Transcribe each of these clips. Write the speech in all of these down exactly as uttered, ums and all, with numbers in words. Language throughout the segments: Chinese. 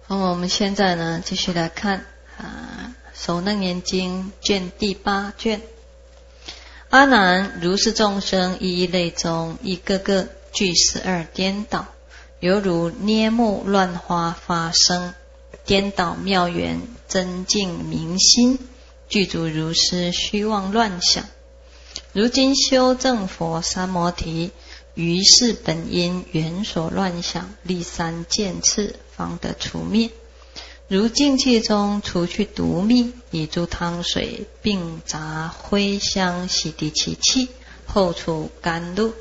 那么我们现在呢，继续来看啊，《首楞严经》卷第八卷。阿难，如是众生一一类中，一个个具十二颠倒，犹如捏木乱花发生，颠倒妙缘，增进明心，具足如是虚妄乱想。如今修正佛三摩提，于是本因缘所乱想，立三剑刺，方得除灭。如净气中除去毒蜜，以诸汤水并杂灰香洗涤其气，后除甘露。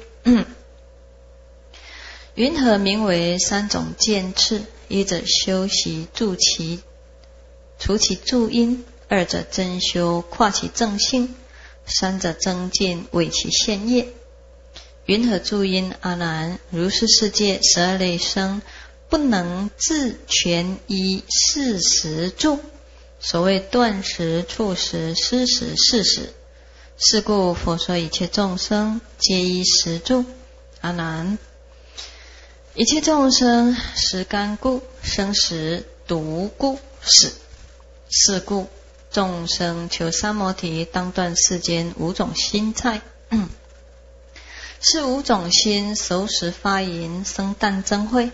云何名为三种剑刺？一者修习助其除其助因，二者增修跨其正性，三者增进为其现业。云何助因？阿难，如是世界十二类生，不能自全依事实助。所谓断食、触食、施食、事食，是故佛说一切众生皆依实助。阿难，一切众生食甘故生食，毒故死。是故众生求三摩提，当断世间五种心菜。嗯是五种心熟识发淫，生旦增慧。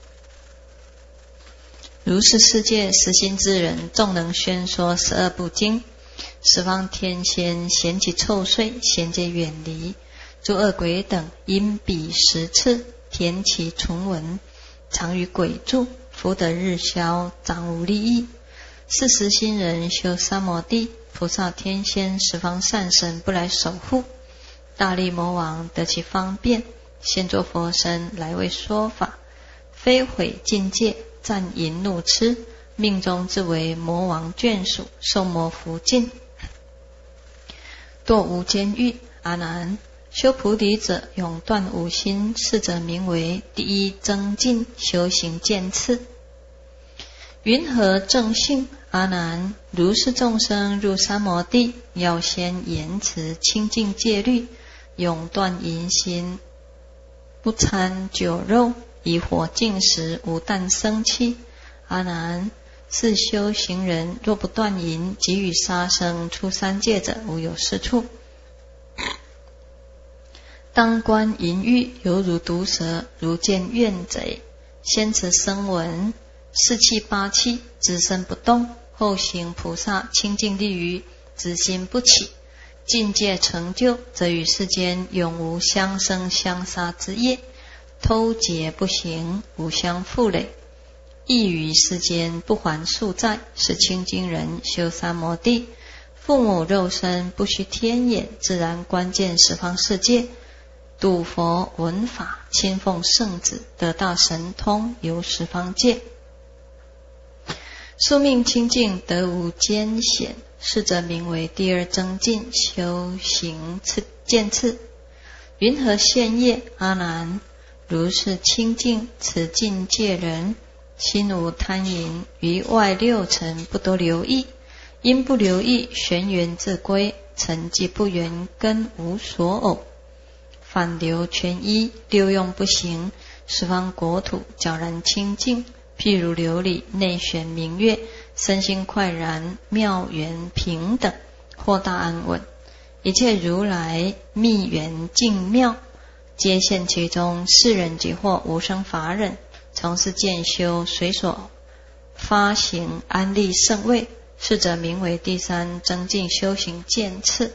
如是世界实心之人，众能宣说十二部经，十方天仙嫌其臭秽，贤皆远离。诸恶鬼等因彼十次填其唇文，常于鬼住，福德日消，长无利益。是实心人修三摩地，菩萨天仙十方善神不来守护。大力魔王得其方便，现作佛身来为说法，非毁境界，战淫怒痴，命中自为魔王眷属，受魔福尽，堕无间狱。阿难，修菩提者永断五心，是者名为第一增进修行剑刺。云何正性？阿难，如是众生入三摩地，要先言辞清净戒律，永断淫心，不参酒肉，以火净食，无但生气。阿难，是修行人若不断淫，即与杀生出三界者，无有是处。当观淫欲，犹如毒蛇，如见怨贼。先持声闻四气八气，只身不动，后行菩萨清净利于，执心不起。境界成就，则与世间永无相生相杀之业，偷劫不行，无相负累，亦于世间不还宿债。是清净人修三摩地，父母肉身不须天眼，自然观见十方世界，睹佛闻法，亲奉圣旨，得大神通，游十方界，宿命清净，得无艰险。是则名为第二增进修行剑刺。云何现业？阿难，如是清净此境界人，心无贪淫，于外六尘不多留意，因不留意，玄缘自归，成绩不圆，根无所偶，反流全依，六用不行。十方国土皎然清净，譬如琉璃内悬明月，身心快然，妙缘平等，豁大安稳。一切如来密缘净妙，皆现其中。世人即获无生法忍，从事渐修，随所发行安立圣位。是则名为第三增进修行剑刺。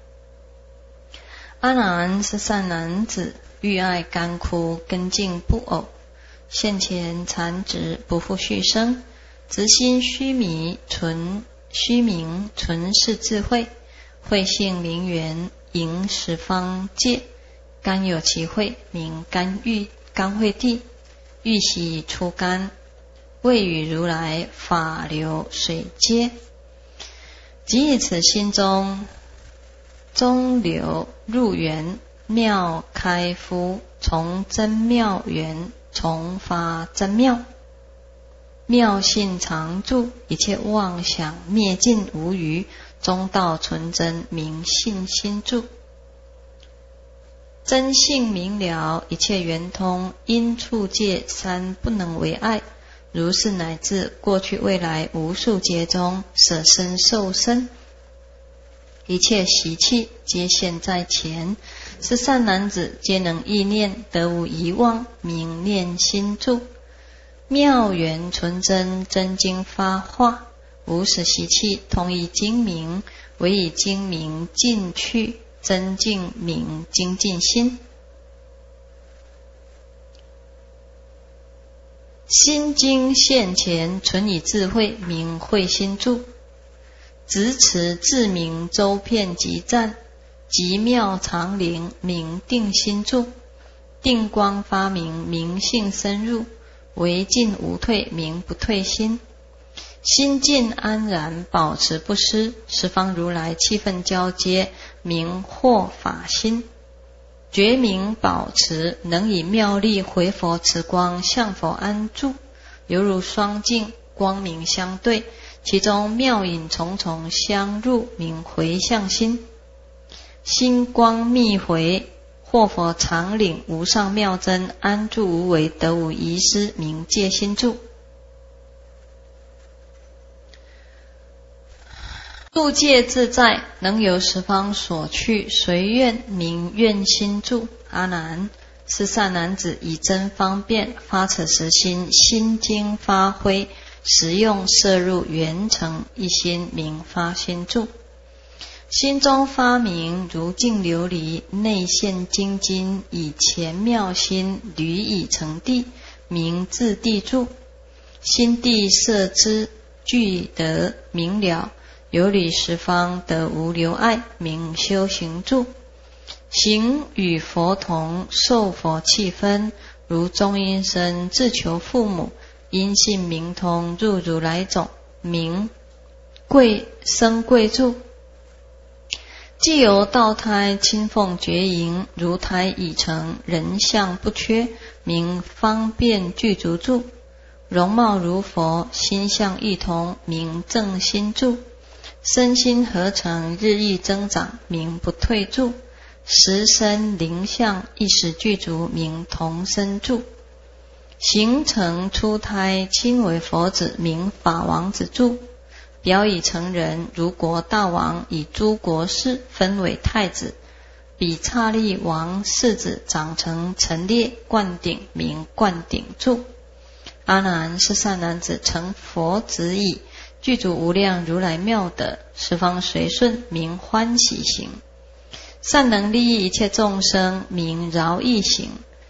阿难，是善男子，欲爱干枯，根茎不偶，现前残植，不复续生。执心虚迷，存虚名，存是智慧，慧性名缘，迎十方界，甘有其慧，名甘欲甘慧地，欲习出甘，谓与如来法流水接。即以此心中中流入缘，妙开敷，从真妙缘，从发真妙。妙性常住，一切妄想灭尽无余，中道纯真，明信心住。真性明了，一切圆通，因处界三不能为爱， 如是乃至过去未来无数劫中舍身受身，一切习气皆现在前，是善男子皆能意念，得无遗忘，明念心住，妙缘纯真，真经发化，无始习气，通以精明，唯以精明尽去，真净明精进心。心经现前，存以智慧，明慧心住，执持自明周遍极赞，极妙常灵，明定心住，定光发明，明性深入，唯进无退，明不退心。心静安然，保持不失，十方如来气氛交接，明获法心。觉明保持，能以妙力回佛持光，向佛安住，犹如双镜，光明相对，其中妙影重重相入，明回向心。心光密回，获佛常领无上妙真，安住无为，得无遗失，明戒心住。度戒自在，能由十方所去，随愿明愿心住。阿难，是善男子以真方便发此实心，心经发挥，实用摄入，圆成一心，明发心住。心中发明如镜琉璃，内现精金，以前妙心履以成地，明自地住。心地摄之，具得明了，游离十方，得无留碍，明修行住。行与佛同，受佛气分，如中阴身，自求父母，因信明通，入如来种，明贵生贵住。既由道胎，亲奉觉营，如胎已成，人相不缺，明方便具足住。容貌如佛，心相一同，明正心住。身心合成，日益增长，明不退住。实身灵相一时具足，明同身住。形成出胎，亲为佛子，明法王子住。表以成人，如国大王，以诸国事分为太子。比刹利王世子长成陈列，灌顶，明灌顶住。阿难，是善男子成佛子矣，具足无量如来妙德，十方随顺，明欢喜行。善能利益一切众生，明饶益行。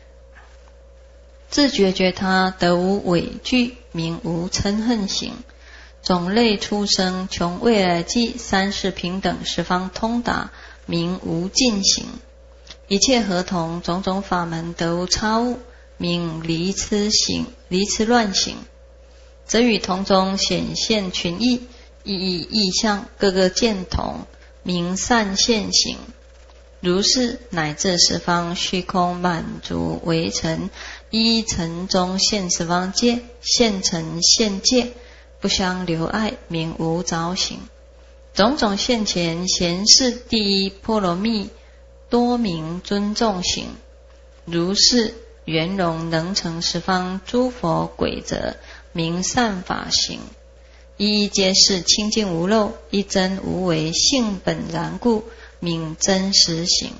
自觉觉他，得无畏惧，明无嗔恨行。种类出生，穷未来际，三世平等，十方通达，明无尽行。一切合同，种种法门，得无差误，明离痴行，离痴乱行。则与同中显现群异，意义异象，各个见同，明善现行。如是乃至十方虚空满足为尘，依尘中现十方界，现尘现界，不相留碍，明无着行。种种现前，贤士第一波罗蜜多明尊重行。如是圆融能成十方诸佛轨则，明善法行。一一皆是清净无漏，一真无为，性本然故，明真实行。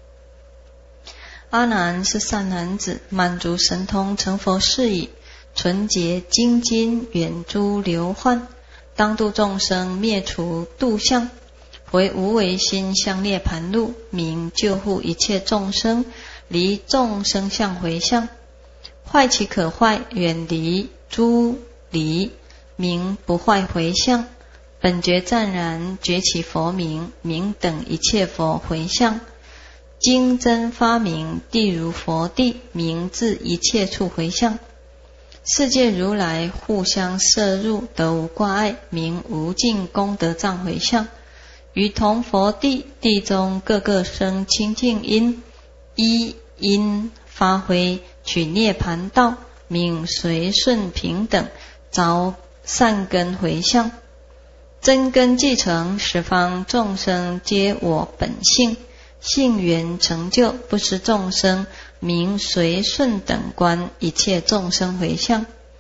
阿难，是善男子，满足神通，成佛事矣。纯洁精金，远诸流患，当度众生，灭除度相，为无为心向涅盘路，明救护一切众生，离众生相回向。坏其可坏，远离诸离，明不坏回向。本觉湛然，觉其佛名，明等一切佛回向。经真发明，地如佛地，明自一切处回向。世界如来互相摄入，得无挂碍，明无尽功德藏回向。于同佛地，地中各个生清净因，依因发挥，取涅盘道，明随顺平等，着善根回向。真根继承，十方众生皆我本性，性缘成就，不失众生，明随顺等观，一切众生回向。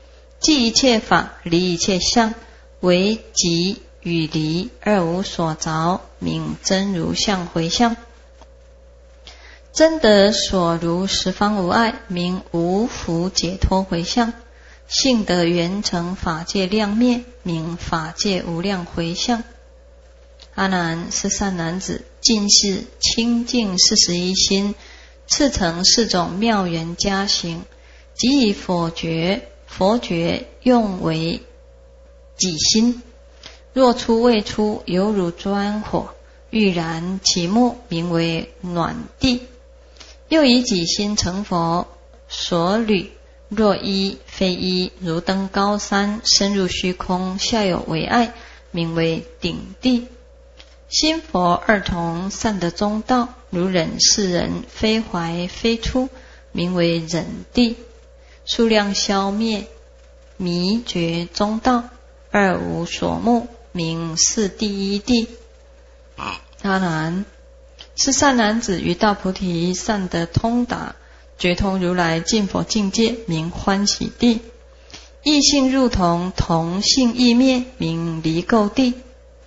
即一切法，离一切相，为即与离二无所着，名真如相回向。真得所如十方无碍，名无福解脱回向。性得圆成法界量灭，名法界无量回向。阿难，是善男子，尽是清净四十一心，次成四种妙缘加行，即以佛觉，佛觉用为己心。若出未出，犹如砖火，欲燃其木，名为暖地。又以己心成佛所履，若一非一，如登高山，深入虚空，下有为爱，名为顶地。心佛二同，善得中道，如忍世人，非怀非出，名为忍地。数量消灭，迷觉中道，二无所慕，名是第一地。阿难，是善男子于大菩提善得通达，觉通如来尽佛境界，名欢喜地。异性入同，同性异灭，名离垢地。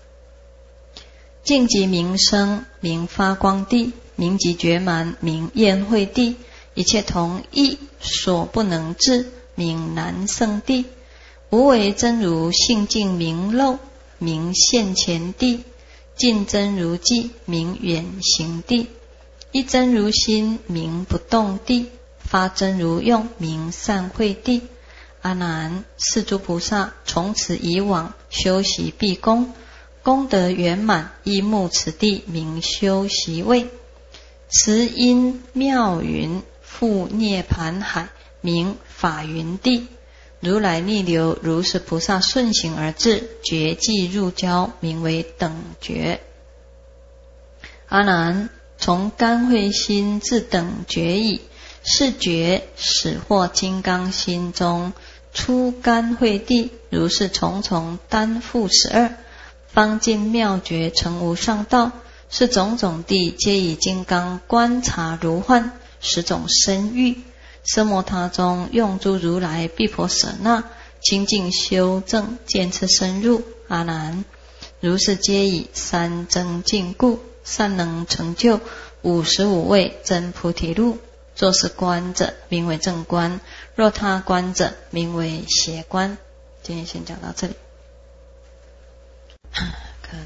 净极名生，名发光地。名极觉满，名宴会地。一切同异，所不能治，名难胜地。无为真如性净明漏，名现前地。尽真如寂，名远行地。一真如心，名不动地。发真如用，名善慧地。阿难，是诸菩萨从此以往修习毕功，功德圆满，依目此地，名修习位。慈因妙云覆涅盘海，名法云地。如来逆流，如是菩萨顺行而至，觉寂入交，名为等觉。阿难，从甘慧心至等觉矣，是觉始获金刚心中出甘慧地，如是重重担负十二，方尽妙觉成无上道。是种种地，皆以金刚观察如幻，十种身欲。奢摩他中用诸如来毗婆舍那，清净修正，见次深入。阿难，如是皆以三增进故，善能成就五十五位真菩提路。若是观者，名为正观；若他观者，名为邪观。今天先讲到这里。看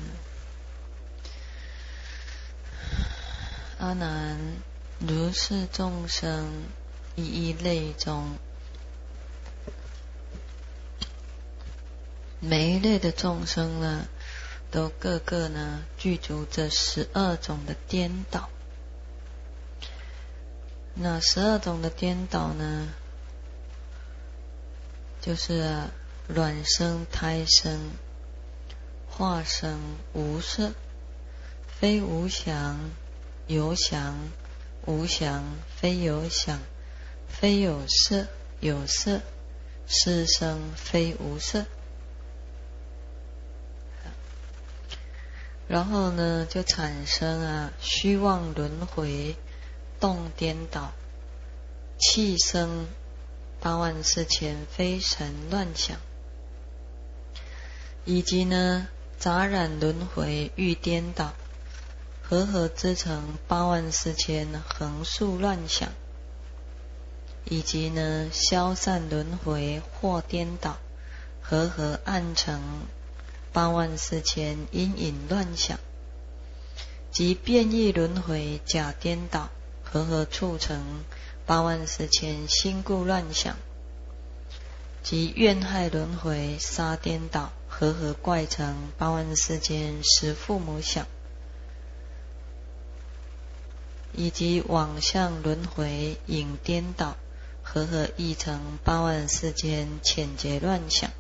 阿难，如是众生，一一类中，每一类的众生呢，都各个呢具足这十二种的颠倒。那十二种的颠倒呢，就是啊卵生、胎生、化生、无色、非无想、有想、无想、非有想、非有色、有色、是生、非无色。然后呢，就产生啊虚妄轮回、动颠倒、气生八万四千非神乱想，以及呢杂染轮回欲颠倒，和合之成八万四千横竖乱想，以及呢消散轮回或颠倒，和合暗成八万四千阴影乱想，即变异轮回假颠倒，和合促成八万四千心故乱想，即怨害轮回杀颠倒，和合怪成八万四千实父母想，以及往向轮回影颠倒，和合译成八万四千浅劫乱想，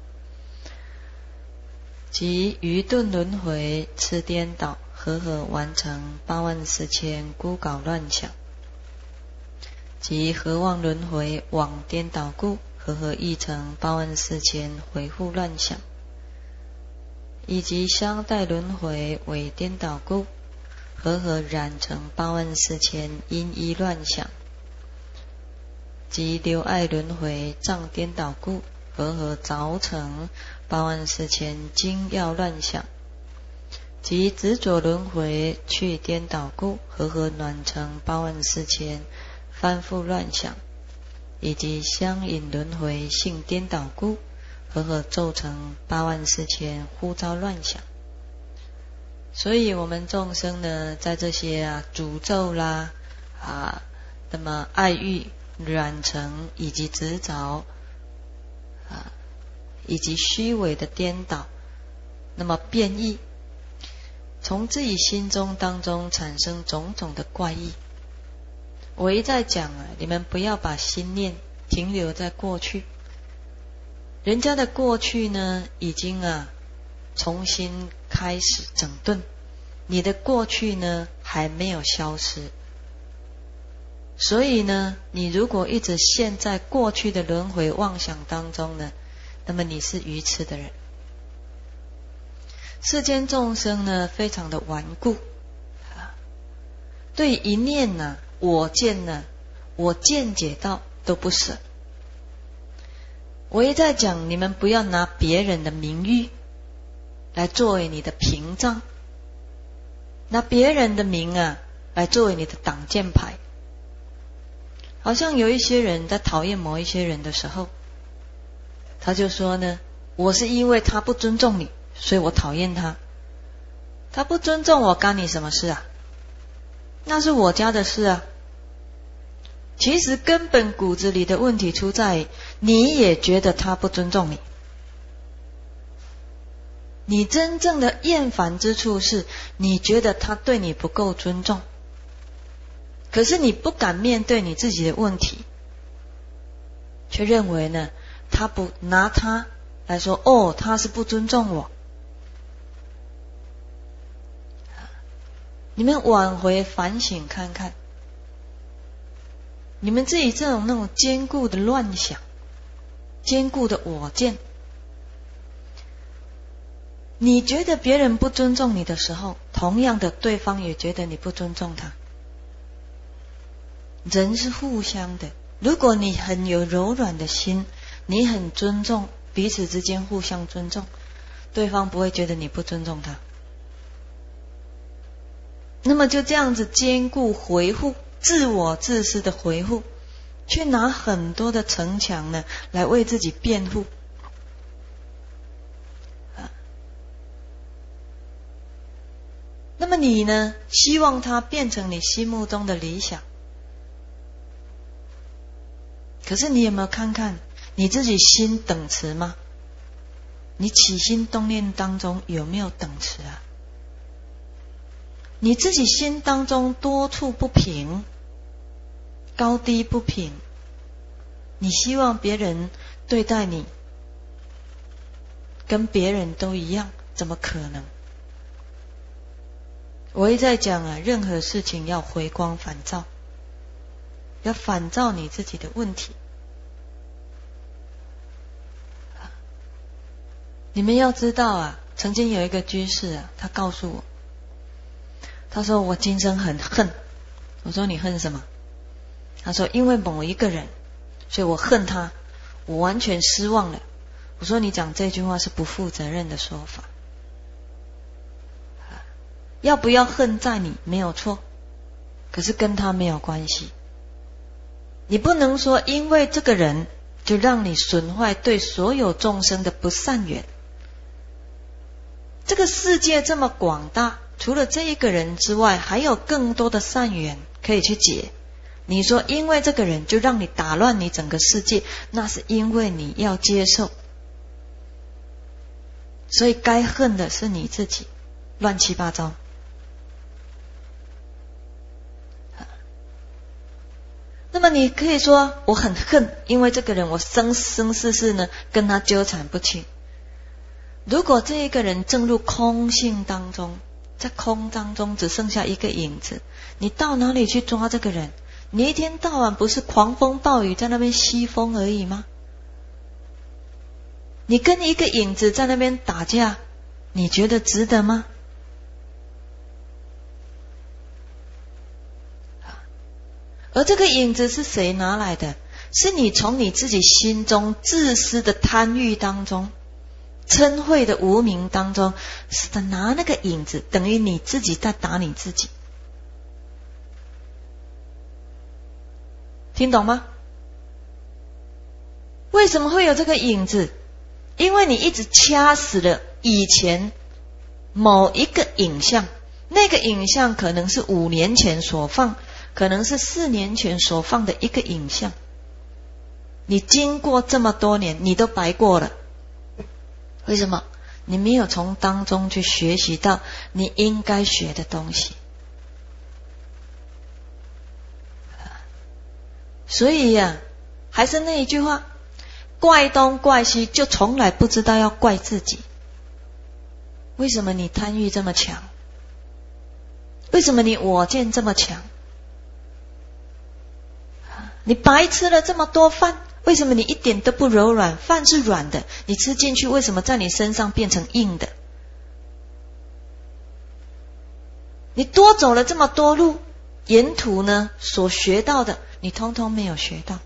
即愚钝轮回痴颠倒，和合完成八万四千孤搞乱想，即合妄轮回往颠倒故，和合译成八万四千回复乱想，以及相待轮回为颠倒故，和合染成八万四千因依乱想，即留爱轮回障颠倒故， 和合凿成八万四千精要乱想，即执着轮回去颠倒故，和合暖成八万四千翻复乱想，以及相引轮回性颠倒故，和合奏成八万四千呼召乱想。所以我们众生呢，在这些啊诅咒啦啊，那么爱欲染成以及执着啊，以及虚伪的颠倒，那么变异，从自己心中当中产生种种的怪异。我一再讲啊，你们不要把心念停留在过去，人家的过去呢，已经啊重新开始整顿，你的过去呢还没有消失。所以呢，你如果一直陷在过去的轮回妄想当中呢，那么你是愚痴的人。世间众生呢，非常的顽固，对一念呢、啊，我见呢，我见解到都不舍。我一再讲，你们不要拿别人的名誉来作为你的屏障，拿别人的名啊来作为你的挡箭牌。好像有一些人在讨厌某一些人的时候，他就说呢，我是因为他不尊重你，所以我讨厌他。他不尊重我，干你什么事啊？那是我家的事啊。其实根本骨子里的问题出在你也觉得他不尊重你。你真正的厌烦之处是你觉得他对你不够尊重，可是你不敢面对你自己的问题，却认为呢，他不拿他来说，哦，他是不尊重我。你们往回反省看看，你们自己这种那种坚固的乱想，坚固的我见，你觉得别人不尊重你的时候，同样的对方也觉得你不尊重他。人是互相的，如果你很有柔软的心，你很尊重彼此之间互相尊重，对方不会觉得你不尊重他。那么就这样子坚固维护自我自私的维护，去拿很多的城墙呢来为自己辩护。那么你呢，希望它变成你心目中的理想，可是你有没有看看你自己心等持吗？你起心动念当中有没有等持啊？你自己心当中多处不平，高低不平，你希望别人对待你跟别人都一样，怎么可能？我一再讲啊，任何事情要回光返照，要反照你自己的问题。你们要知道啊，曾经有一个居士啊，他告诉我，他说我今生很恨。我说你恨什么？他说因为某一个人，所以我恨他，我完全失望了。我说你讲这句话是不负责任的说法。要不要恨在你没有错，可是跟他没有关系。你不能说因为这个人就让你损坏对所有众生的不善缘。这个世界这么广大，除了这一个人之外，还有更多的善缘可以去结。你说因为这个人就让你打乱你整个世界，那是因为你要接受。所以该恨的是你自己，乱七八糟。那么你可以说我很恨，因为这个人我生生世世呢跟他纠缠不清。如果这一个人正入空性当中，在空当中只剩下一个影子，你到哪里去抓这个人？你一天到晚不是狂风暴雨在那边吸风而已吗？你跟一个影子在那边打架，你觉得值得吗？而这个影子是谁拿来的？ 是你从你自己心中自私的贪欲当中，嗔恚的无明当中，是的拿那个影子，等于你自己在打你自己。听懂吗？为什么会有这个影子？因为你一直掐死了以前某一个影像，那个影像可能是五年前所放，可能是四年前所放的一个影像。你经过这么多年，你都白过了。为什么？你没有从当中去学习到你应该学的东西。所以呀、啊，还是那一句话，怪东怪西，就从来不知道要怪自己。为什么你贪欲这么强？为什么你我见这么强？你白吃了这么多饭，为什么你一点都不柔软？饭是软的，你吃进去为什么在你身上变成硬的？你多走了这么多路，沿途呢所学到的你通通没有学到。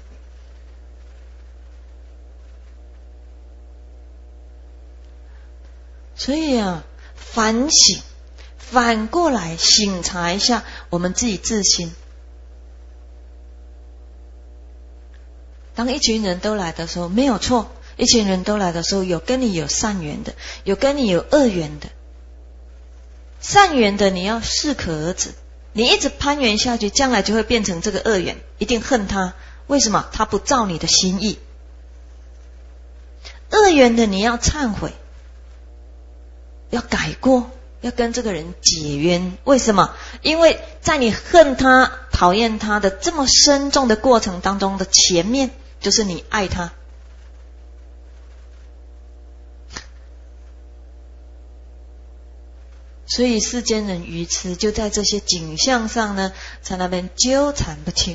所以啊，反省，反过来省察一下我们自己自心。当一群人都来的时候，没有错，一群人都来的时候，有跟你有善缘的，有跟你有恶缘的。善缘的你要适可而止，你一直攀缘下去，将来就会变成这个恶缘，一定恨他。为什么？他不照你的心意。恶缘的你要忏悔，要改过，要跟这个人解冤。为什么？因为在你恨他、讨厌他的这么深重的过程当中的前面，就是你爱他。所以世间人愚痴，就在这些景象上呢，在那边纠缠不清。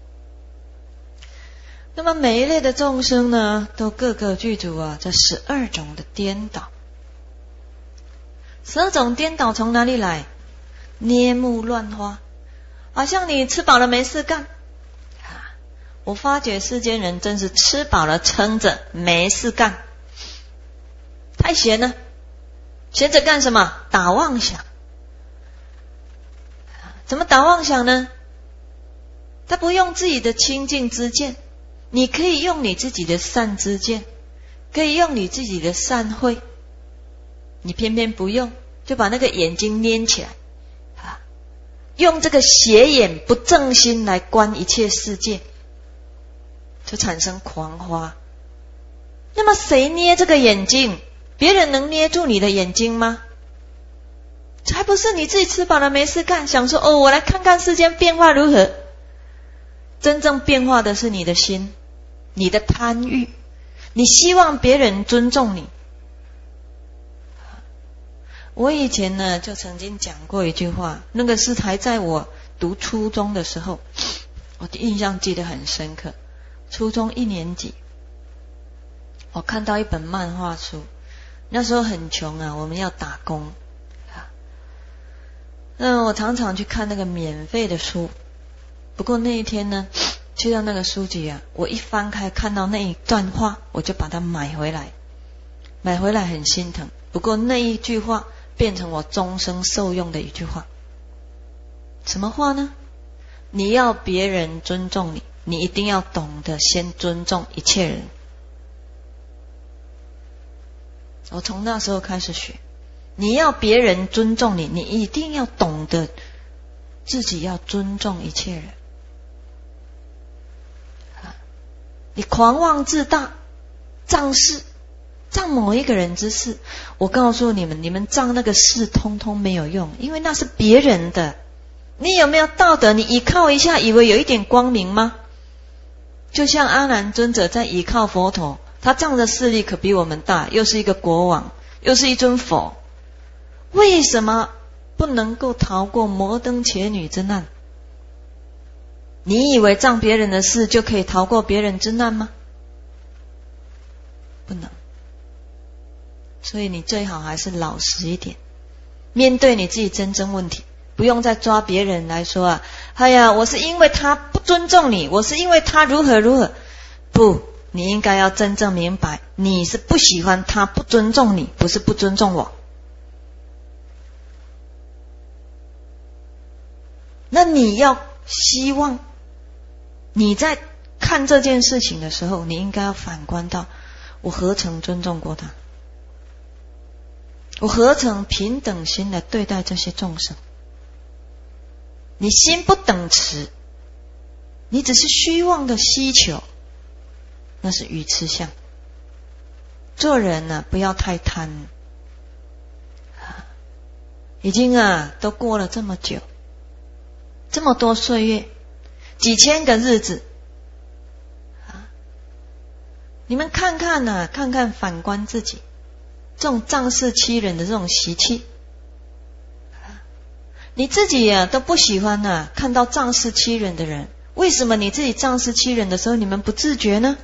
那么每一类的众生呢，都各个具足啊这十二种的颠倒。十二种颠倒从哪里来？捏目乱花，好像你吃饱了没事干。我发觉世间人真是吃饱了撑着没事干，太闲了。闲着干什么？打妄想。怎么打妄想呢？他不用自己的清净之见，你可以用你自己的善知见，可以用你自己的善慧，你偏偏不用，就把那个眼睛捏起来，啊，用这个邪眼不正心来观一切世界，就产生狂花。那么谁捏这个眼睛？别人能捏住你的眼睛吗？还不是你自己吃饱了没事干，想说哦，我来看看世间变化如何。真正变化的是你的心，你的贪欲，你希望别人尊重你。我以前呢就曾经讲过一句话，那个是还在我读初中的时候，我的印象记得很深刻。初中一年级，我看到一本漫画书，那时候很穷啊，我们要打工啊。那我常常去看那个免费的书，不过那一天呢，去到那个书局啊，我一翻开看到那一段话，我就把它买回来。买回来很心疼，不过那一句话变成我终生受用的一句话。什么话呢？你要别人尊重你，你一定要懂得先尊重一切人。我从那时候开始学，你要别人尊重你，你一定要懂得自己要尊重一切人。你狂妄自大，仗势，仗某一个人之事，我告诉你们，你们仗那个事通通没有用，因为那是别人的。你有没有道德？你依靠一下，以为有一点光明吗？就像阿难尊者在依靠佛陀，他仗着势力可比我们大，又是一个国王，又是一尊佛，为什么不能够逃过摩登伽女之难？你以为仗别人的事就可以逃过别人之难吗？不能。所以你最好还是老实一点，面对你自己真正问题，不用再抓别人来说啊，哎呀，我是因为他不尊重你，我是因为他如何如何。 不，你应该要真正明白，你是不喜欢他，不尊重你，不是不尊重我。那你要希望你在看这件事情的时候，你应该要反观到，我何曾尊重过他？我何曾平等心来对待这些众生？你心不等持，你只是虚妄的希求，那是愚痴相。做人呢、啊，不要太贪。已经啊，都过了这么久，这么多岁月，几千个日子，啊，你们看看啊，看看反观自己，这种仗势欺人的这种习气，你自己呀、啊、都不喜欢啊，看到仗势欺人的人，为什么你自己仗势欺人的时候，你们不自觉呢？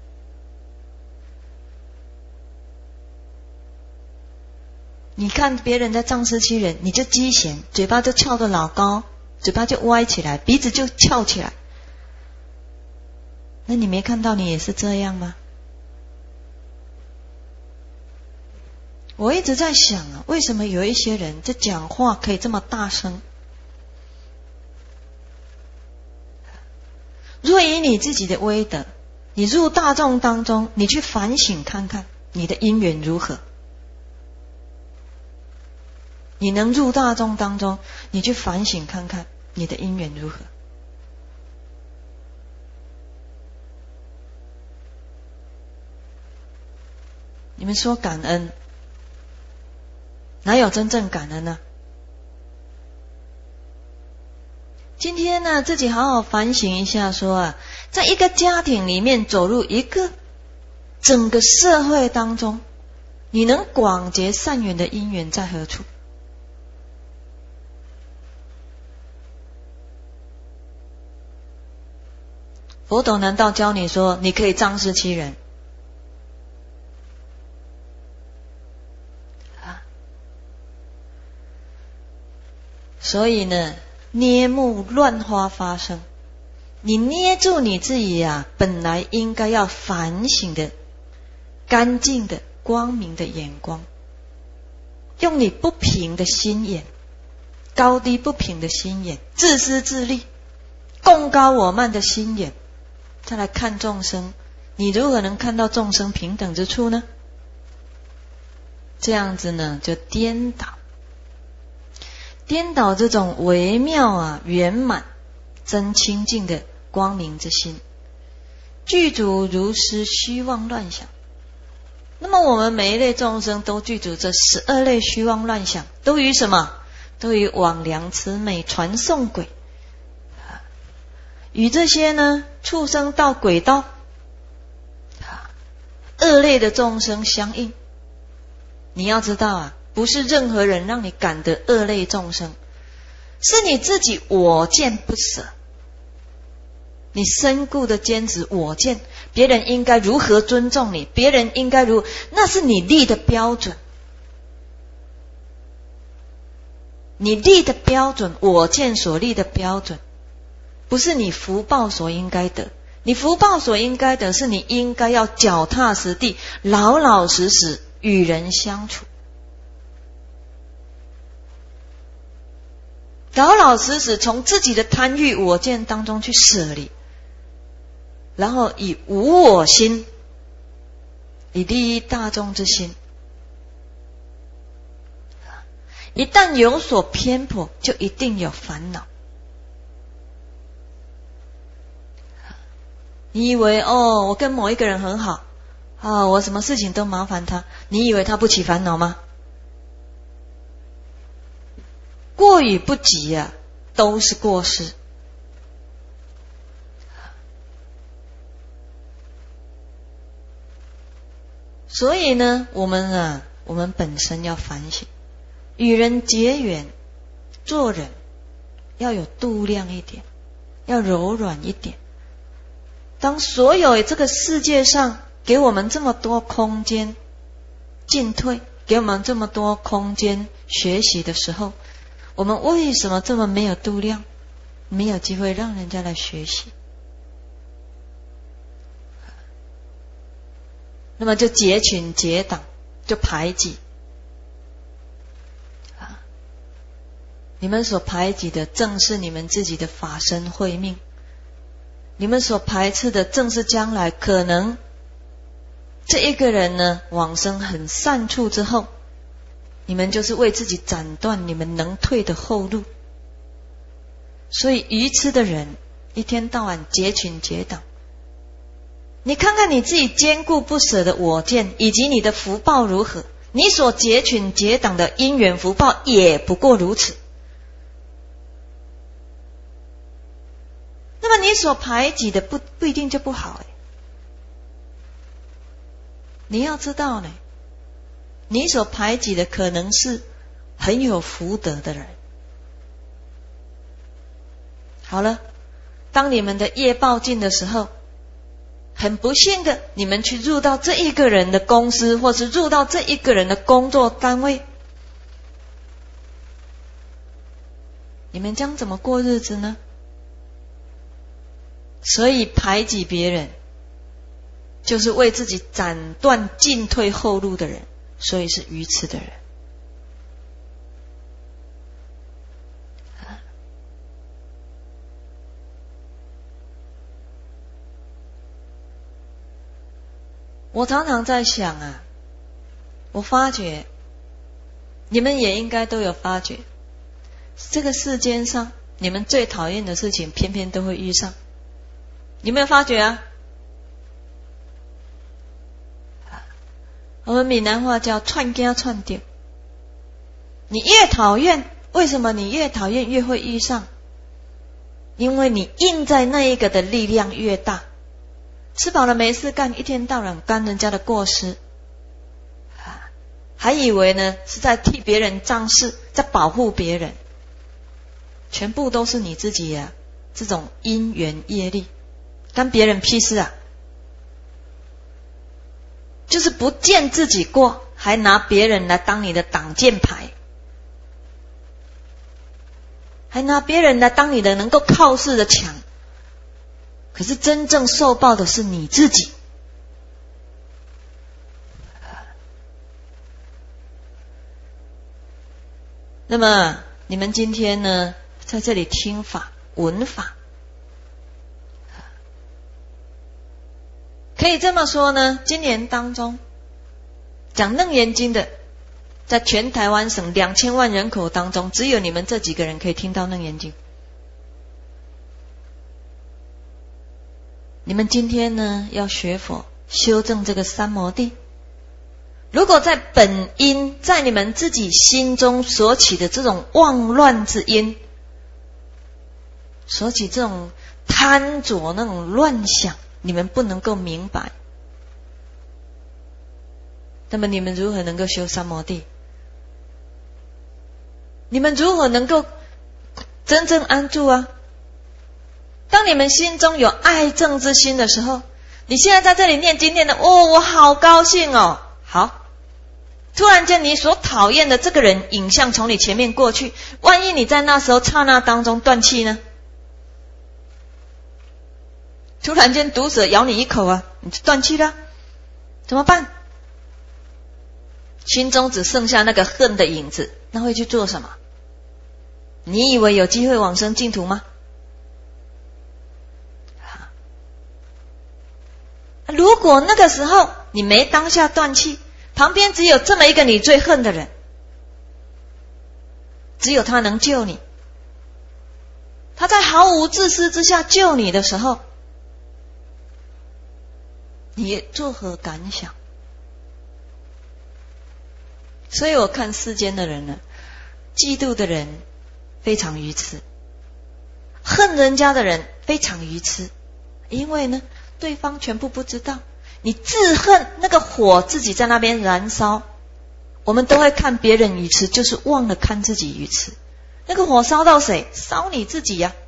你看别人在仗势欺人，你就讥嫌，嘴巴就翘得老高，嘴巴就歪起来，鼻子就翘起来。那你没看到你也是这样吗？我一直在想啊，为什么有一些人在讲话可以这么大声？若以你自己的威德，你入大众当中，你去反省看看，你的因缘如何？你能入大众当中，你去反省看看，你的因缘如何？你们说感恩，哪有真正感恩呢？今天呢，自己好好反省一下说啊，在一个家庭里面走入一个整个社会当中，你能广结善缘的因缘在何处？佛陀难道教你说你可以仗势欺人？所以呢，捏目乱花发生，你捏住你自己啊，本来应该要反省的干净的光明的眼光，用你不平的心眼，高低不平的心眼，自私自利共高我慢的心眼，再来看众生，你如何能看到众生平等之处呢？这样子呢，就颠倒颠倒这种微妙啊、圆满、真清净的光明之心，具足如是虚妄乱想。那么我们每一类众生都具足这十二类虚妄乱想，都与什么？都与枉良慈美传送轨，与这些呢畜生道、鬼道、恶类的众生相应。你要知道啊，不是任何人让你感得恶类众生，是你自己我见不舍，你深固的坚持我见，别人应该如何尊重你，别人应该如，那是你立的标准，你立的标准，我见所立的标准，不是你福报所应该得。你福报所应该得，是你应该要脚踏实地、老老实实与人相处，老老实实从自己的贪欲我见当中去舍离，然后以无我心，以利益大众之心。一旦有所偏颇，就一定有烦恼。你以为哦，我跟某一个人很好啊，我什么事情都麻烦他，你以为他不起烦恼吗？过与不及啊，都是过失。所以呢，我们啊，我们本身要反省，与人结缘，做人要有度量一点，要柔软一点。当所有这个世界上给我们这么多空间进退，给我们这么多空间学习的时候，我们为什么这么没有度量，没有机会让人家来学习？ 那么就结群结党，就排挤啊！你们所排挤的正是你们自己的法身慧命，你们所排斥的正是将来可能这一个人呢往生很善处之后，你们就是为自己斩断你们能退的后路。所以愚痴的人一天到晚结群结党，你看看你自己坚固不舍的我见，以及你的福报如何，你所结群结党的因缘福报也不过如此。那么你所排挤的不不一定就不好哎，你要知道呢，你所排挤的可能是很有福德的人。好了，当你们的业报尽的时候，很不幸的，你们去入到这一个人的公司，或是入到这一个人的工作单位，你们将怎么过日子呢？所以排挤别人就是为自己斩断进退后路的人，所以是愚痴的人。我常常在想啊，我发觉你们也应该都有发觉，这个世间上你们最讨厌的事情偏偏都会遇上，有没有发觉啊？我们闽南话叫串惊串掉，你越讨厌，为什么你越讨厌越会遇上？因为你印在那一个的力量越大，吃饱了没事干，一天到晚干人家的过失，还以为呢是在替别人仗势，在保护别人，全部都是你自己呀、啊，这种因缘业力，干别人屁事啊！就是不见自己过，还拿别人来当你的挡箭牌，还拿别人来当你的能够靠势的墙。可是真正受报的是你自己。那么你们今天呢，在这里听法闻法，可以这么说呢，今年当中讲楞严经的，在全台湾省两千万人口当中，只有你们这几个人可以听到楞严经。你们今天呢要学佛修正这个三摩地，如果在本因，在你们自己心中所起的这种妄乱之因，所起这种贪着那种乱想，你们不能够明白，那么你们如何能够修三摩地？你们如何能够真正安住啊？当你们心中有爱憎之心的时候，你现在在这里念经念的，哦，我好高兴哦，好，突然间你所讨厌的这个人影像从你前面过去，万一你在那时候刹那当中断气呢？突然间毒蛇咬你一口啊，你就断气了，怎么办？心中只剩下那个恨的影子，那会去做什么？你以为有机会往生净土吗？如果那个时候你没当下断气，旁边只有这么一个你最恨的人，只有他能救你，他在毫无自私之下救你的时候，你作何感想？所以我看世间的人呢，嫉妒的人非常愚痴，恨人家的人非常愚痴，因为呢对方全部不知道，你自恨那个火自己在那边燃烧，我们都会看别人愚痴，就是忘了看自己愚痴。那个火烧到谁？烧你自己呀、啊。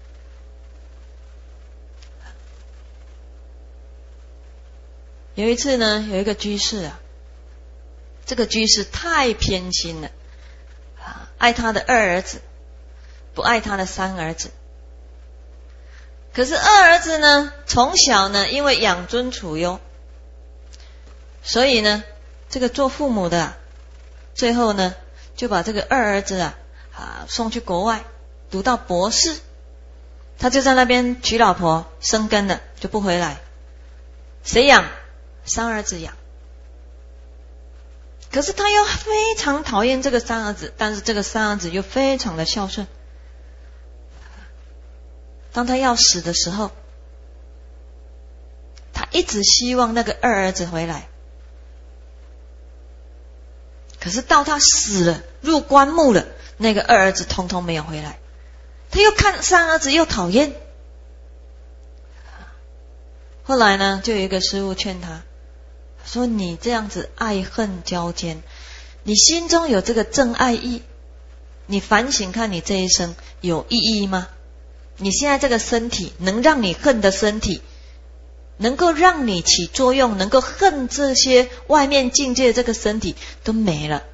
有一次呢，有一个居士啊，这个居士太偏心了，爱他的二儿子，不爱他的三儿子。可是二儿子呢，从小呢，因为养尊处优， 所以呢，这个做父母的啊，最后呢就把这个二儿子啊啊送去国外读到博士，他就在那边娶老婆生根了，就不回来。谁养？三儿子养。可是他又非常讨厌这个三儿子，但是这个三儿子又非常的孝顺。当他要死的时候，他一直希望那个二儿子回来。可是到他死了，入棺木了，那个二儿子通通没有回来。他又看三儿子又讨厌。后来呢，就有一个师父劝他说，你这样子爱恨交煎，你心中有这个正爱意，你反省看你这一生有意义吗？你现在这个身体能让你恨的身体，能够让你起作用，能够恨这些外面境界的这个身体都没了，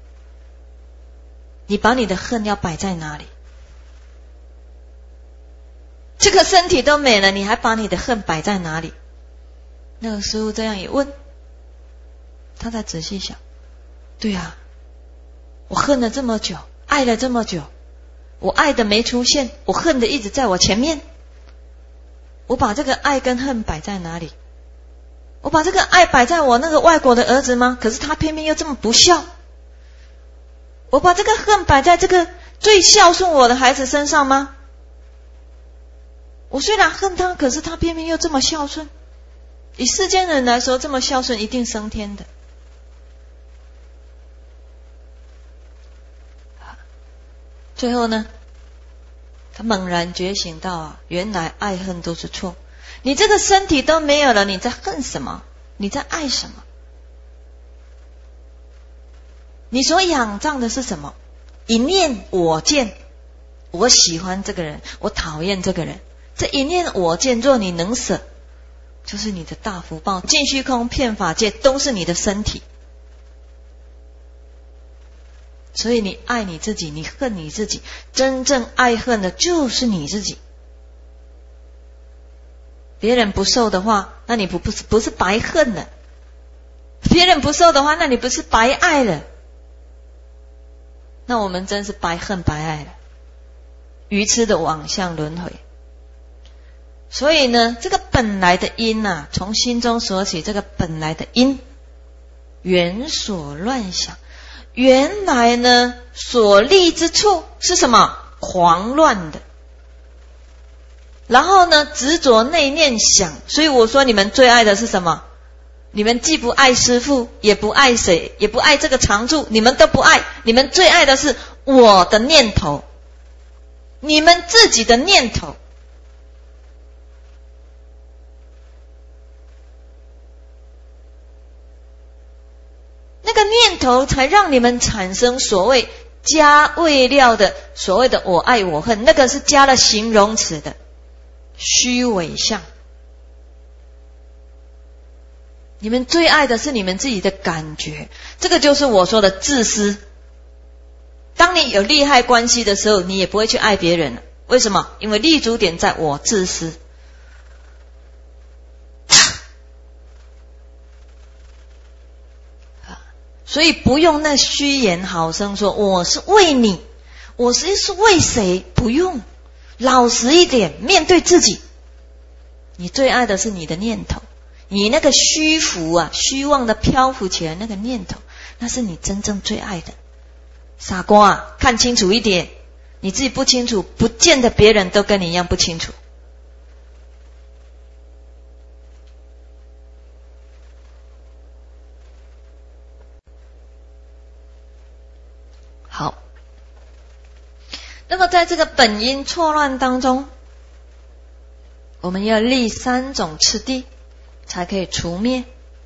你把你的恨要摆在哪里？这个身体都没了，你还把你的恨摆在哪里？那个师父这样一问，他才仔细想，对啊，我恨了这么久，爱了这么久，我爱的没出现，我恨的一直在我前面，我把这个爱跟恨摆在哪里？我把这个爱摆在我那个外国的儿子吗？可是他偏偏又这么不孝。我把这个恨摆在这个最孝顺我的孩子身上吗？我虽然恨他，可是他偏偏又这么孝顺。以世间人来说，这么孝顺一定升天的。最后呢，他猛然觉醒到啊，原来爱恨都是错。你这个身体都没有了，你在恨什么？你在爱什么？你所仰仗的是什么？一念我见，我喜欢这个人，我讨厌这个人。这一念我见，若你能舍，就是你的大福报。尽虚空遍法界都是你的身体，所以你爱你自己，你恨你自己，真正爱恨的就是你自己。别人不受的话，那你不不是不是白恨了；别人不受的话，那你不是白爱了。那我们真是白恨白爱了，愚痴的妄想轮回。所以呢，这个本来的因啊，从心中说起，这个本来的因，缘所乱想，原来呢所立之处是什么？狂乱的。然后呢，执着内念想，所以我说你们最爱的是什么？你们既不爱师父，也不爱谁，也不爱这个常住，你们都不爱，你们最爱的是我的念头，你们自己的念头。那个念头才让你们产生所谓加味料的所谓的我爱我恨，那个是加了形容词的虚伪相。你们最爱的是你们自己的感觉，这个就是我说的自私。当你有利害关系的时候，你也不会去爱别人了。为什么？因为立足点在我自私。所以不用那虚言好声说我是为你，我是是为谁，不用，老实一点，面对自己。你最爱的是你的念头，你那个虚浮啊，虚妄的漂浮起来那个念头，那是你真正最爱的。傻瓜啊，看清楚一点，你自己不清楚，不见得别人都跟你一样不清楚。好，那么在这个本因错乱当中，我们要立三种次第才可以除灭。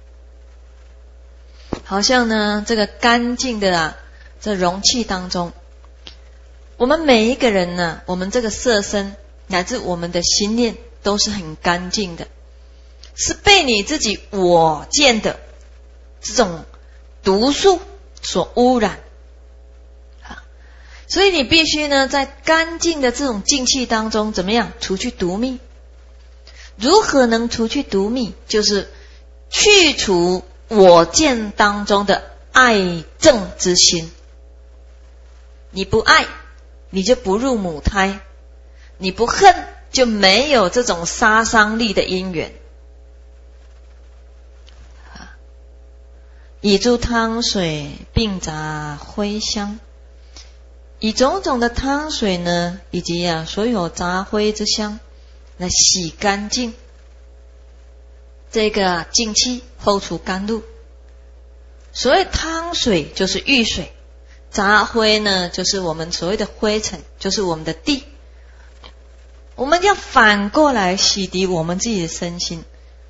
好像呢，这个干净的啊，这容器当中，我们每一个人呢，我们这个色身乃至我们的心念都是很干净的，是被你自己我见的这种毒素所污染。所以你必须呢，在干净的这种净气当中，怎么样除去毒蜜？如何能除去毒蜜？就是去除我见当中的爱憎之心。你不爱，你就不入母胎；你不恨，就没有这种杀伤力的因缘。以诸汤水并杂灰香，以种种的汤水呢，以及啊所有杂灰之香来洗干净这个净气，后除甘露。所谓汤水就是浴水，杂灰呢就是我们所谓的灰尘，就是我们的地。我们要反过来洗涤我们自己的身心。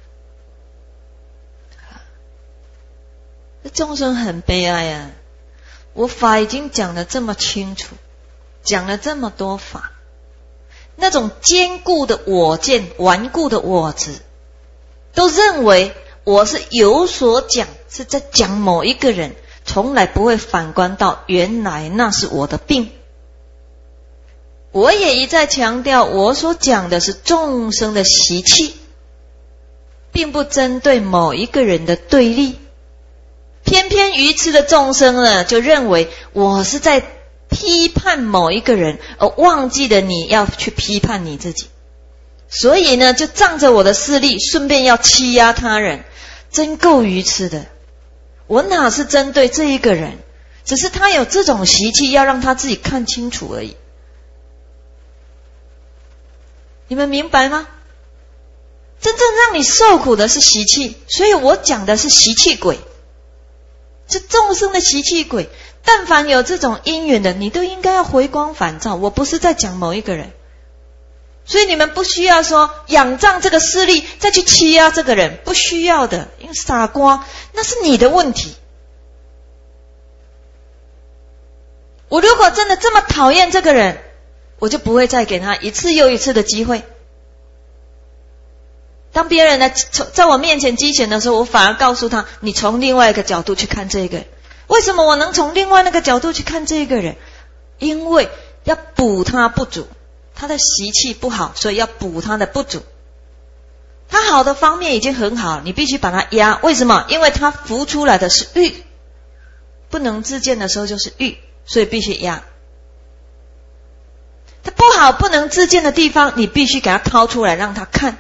众生很悲哀啊！我法已经讲得这么清楚，讲了这么多法，那种坚固的我见、顽固的我执，都认为我是有所讲，是在讲某一个人，从来不会反观到原来那是我的病。我也一再强调，我所讲的是众生的习气，并不针对某一个人的对立。偏偏愚痴的众生呢，就认为我是在批判某一个人，而忘记了你要去批判你自己。所以呢，就仗着我的势力，顺便要欺压他人，真够愚痴的。我哪是针对这一个人，只是他有这种习气，要让他自己看清楚而已。你们明白吗？真正让你受苦的是习气，所以我讲的是习气鬼。这众生的习气鬼，但凡有这种因缘的，你都应该要回光返照。我不是在讲某一个人，所以你们不需要说仰仗这个势力再去欺压这个人，不需要的。因为傻瓜，那是你的问题。我如果真的这么讨厌这个人，我就不会再给他一次又一次的机会。当别人来在我面前激显的时候，我反而告诉他，你从另外一个角度去看这个人。为什么我能从另外那个角度去看这个人？因为要补他不足，他的习气不好，所以要补他的不足。他好的方面已经很好，你必须把他压。为什么？因为他浮出来的是欲，不能自见的时候就是欲，所以必须压。他不好不能自见的地方，你必须给他掏出来让他看。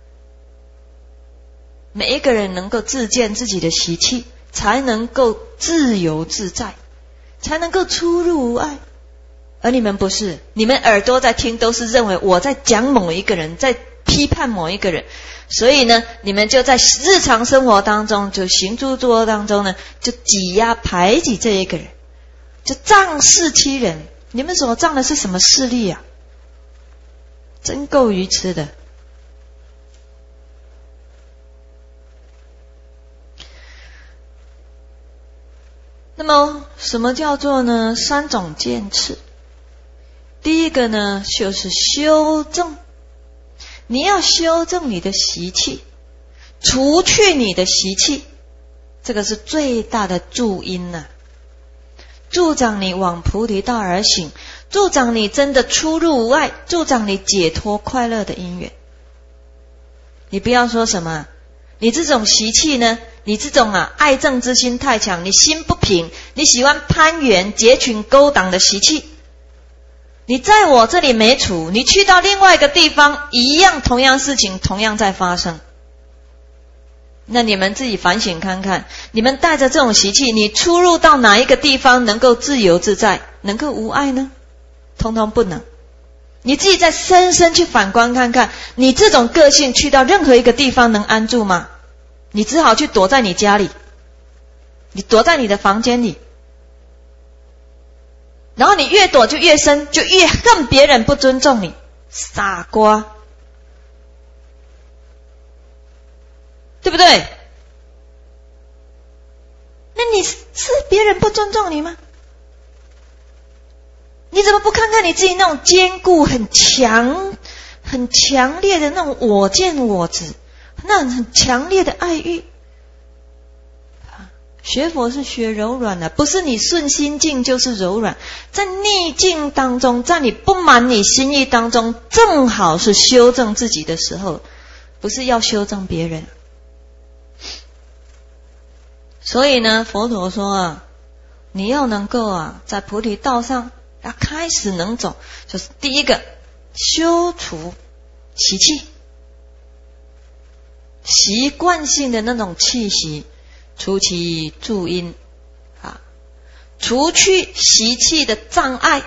每一个人能够自见自己的习气，才能够自由自在，才能够出入无碍。而你们不是，你们耳朵在听都是认为我在讲某一个人，在批判某一个人，所以呢，你们就在日常生活当中，就行住坐卧当中呢，就挤压排挤这一个人，就仗势欺人。你们所仗的是什么势力啊？真够愚痴的。那么什么叫做呢？三种渐次。第一个呢，就是修正。你要修正你的习气，除去你的习气，这个是最大的助因呐、啊，助长你往菩提道而行，助长你真的出入无碍，助长你解脱快乐的因缘。你不要说什么你这种习气呢，你这种啊爱憎之心太强，你心不平，你喜欢攀缘结群勾当的习气，你在我这里没处，你去到另外一个地方，一样同样事情同样在发生。那你们自己反省看看，你们带着这种习气，你出入到哪一个地方能够自由自在，能够无碍呢？通通不能。你自己再深深去反观看看，你这种个性去到任何一个地方能安住吗？你只好去躲在你家里，你躲在你的房间里，然后你越躲就越深，就越恨别人不尊重你，傻瓜，对不对？那你是别人不尊重你吗？你怎么不看看你自己那种坚固很强很强烈的那种我见我执，那种很强烈的爱欲。学佛是学柔软的，不是你顺心境就是柔软，在逆境当中，在你不满你心意当中，正好是修正自己的时候，不是要修正别人。 所以呢，佛陀说啊，你要能够啊，在菩提道上要开始能走，就是第一个修除习气，习惯性的那种气息，除其助因啊，除去习气的障碍，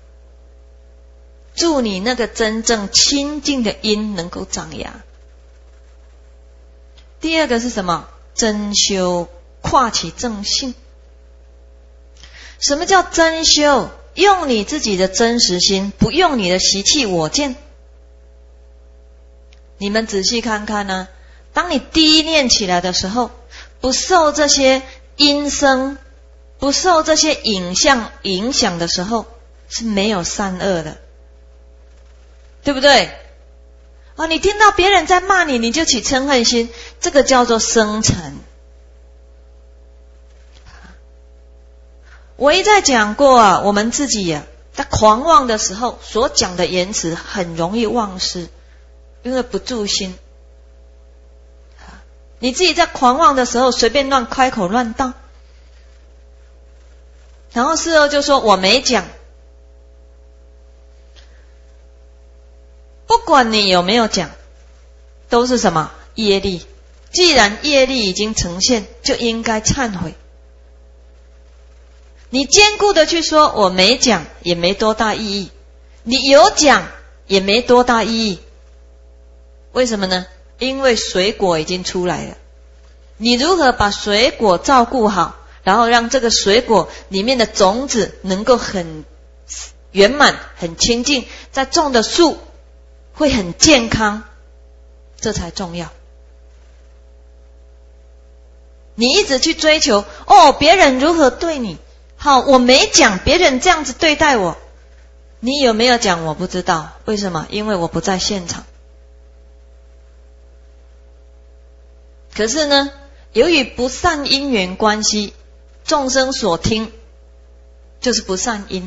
助你那个真正清净的因能够长芽。第二个是什么？真修，跨其正性。什么叫真修？用你自己的真实心，不用你的习气我见。你们仔细看看呢、啊，当你第一念起来的时候，不受这些音声，不受这些影像影响的时候，是没有善恶的，对不对？哦，你听到别人在骂你，你就起嗔恨心，这个叫做生嗔。我一再讲过啊，我们自己啊，在狂妄的时候所讲的言辞很容易忘失，因为不住心。你自己在狂妄的时候随便乱开口乱道，然后事后就说我没讲。不管你有没有讲，都是什么？业力。既然业力已经呈现，就应该忏悔。你坚固的去说我没讲，也没多大意义；你有讲，也没多大意义。为什么呢？因为水果已经出来了。你如何把水果照顾好，然后让这个水果里面的种子能够很圆满、很清净，再种的树会很健康，这才重要。你一直去追求哦，别人如何对你好，我没讲，别人这样子对待我，你有没有讲我不知道。为什么？因为我不在现场。可是呢，由于不善因缘关系，众生所听就是不善因。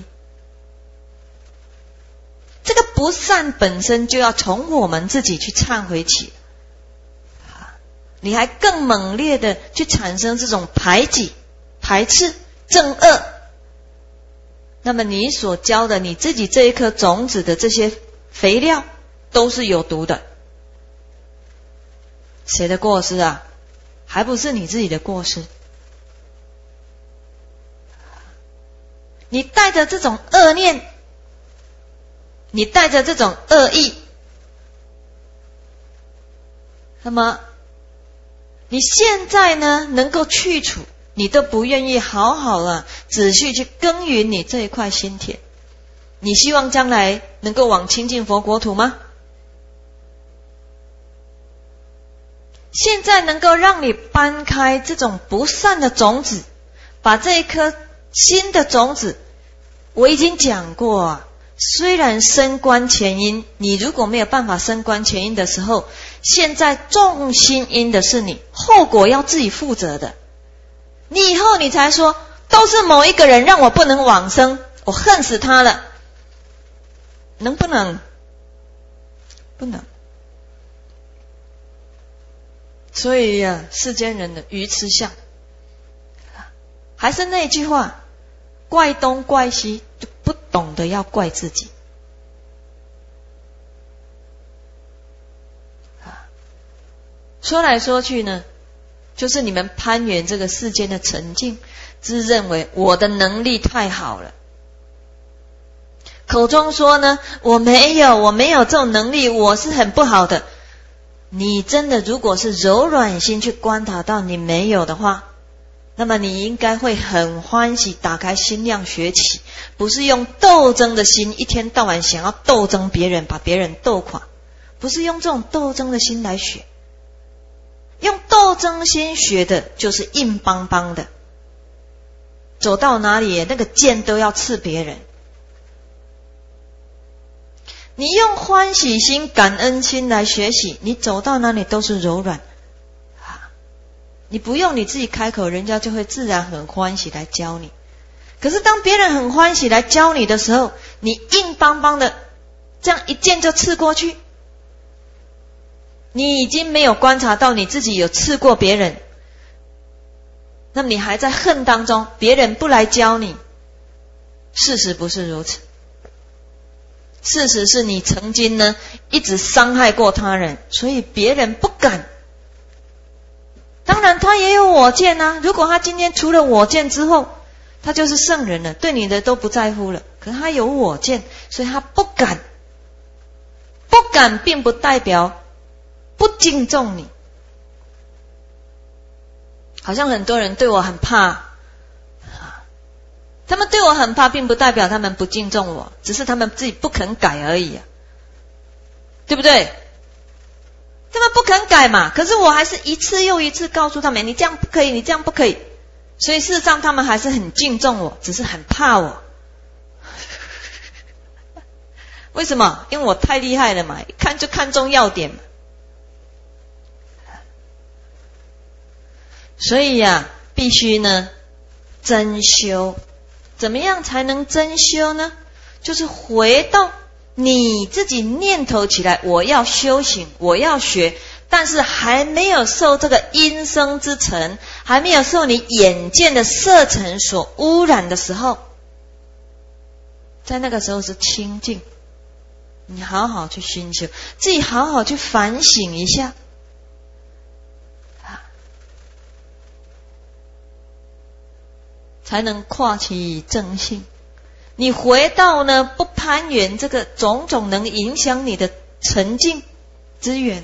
这个不善本身就要从我们自己去忏悔起，你还更猛烈的去产生这种排挤、排斥、憎恶，那么你所教的你自己这一颗种子的这些肥料都是有毒的。谁的过失啊？还不是你自己的过失。你带着这种恶念，你带着这种恶意，那么你现在呢能够去除，你都不愿意好好的仔细去耕耘你这一块心田。你希望将来能够往清净佛国土吗？现在能够让你搬开这种不善的种子，把这一颗新的种子，我已经讲过啊，虽然升观前因，你如果没有办法升观前因的时候，现在重心因的是你，后果要自己负责的。你以后你才说都是某一个人让我不能往生，我恨死他了，能不能？不能。所以啊，世间人的愚痴相，还是那句话，怪东怪西，就不懂得要怪自己。说来说去呢，就是你们攀缘这个世间的沉静，自认为我的能力太好了，口中说呢，我没有，我没有这种能力，我是很不好的。你真的如果是柔软心去观察到你没有的话，那么你应该会很欢喜，打开心量学起，不是用斗争的心，一天到晚想要斗争别人，把别人斗垮，不是用这种斗争的心来学。用斗争心学的就是硬邦邦的，走到哪里那个剑都要刺别人。你用欢喜心、感恩心来学习，你走到哪里都是柔软啊！你不用你自己开口，人家就会自然很欢喜来教你。可是当别人很欢喜来教你的时候，你硬邦邦的这样一剑就刺过去，你已经没有观察到你自己有刺过别人， 那么你还在恨当中，别人不来教你。事实不是如此，事实是你曾经呢一直伤害过他人，所以别人不敢。当然他也有我见啊，如果他今天除了我见之后，他就是圣人了，对你的都不在乎了，可是他有我见，所以他不敢。不敢并不代表不敬重你。好像很多人对我很怕，他们对我很怕并不代表他们不敬重我，只是他们自己不肯改而已啊，对不对？他们不肯改嘛，可是我还是一次又一次告诉他们，你这样不可以，你这样不可以。所以事实上他们还是很敬重我，只是很怕我。为什么？因为我太厉害了嘛，一看就看中要点嘛。所以呀、啊，必须呢真修。怎么样才能真修呢？就是回到你自己念头起来，我要修行，我要学，但是还没有受这个因生之尘，还没有受你眼见的色尘所污染的时候，在那个时候是清净。你好好去熏修，自己好好去反省一下，才能跨起正性。你回到呢不攀缘这个种种能影响你的沉静之源，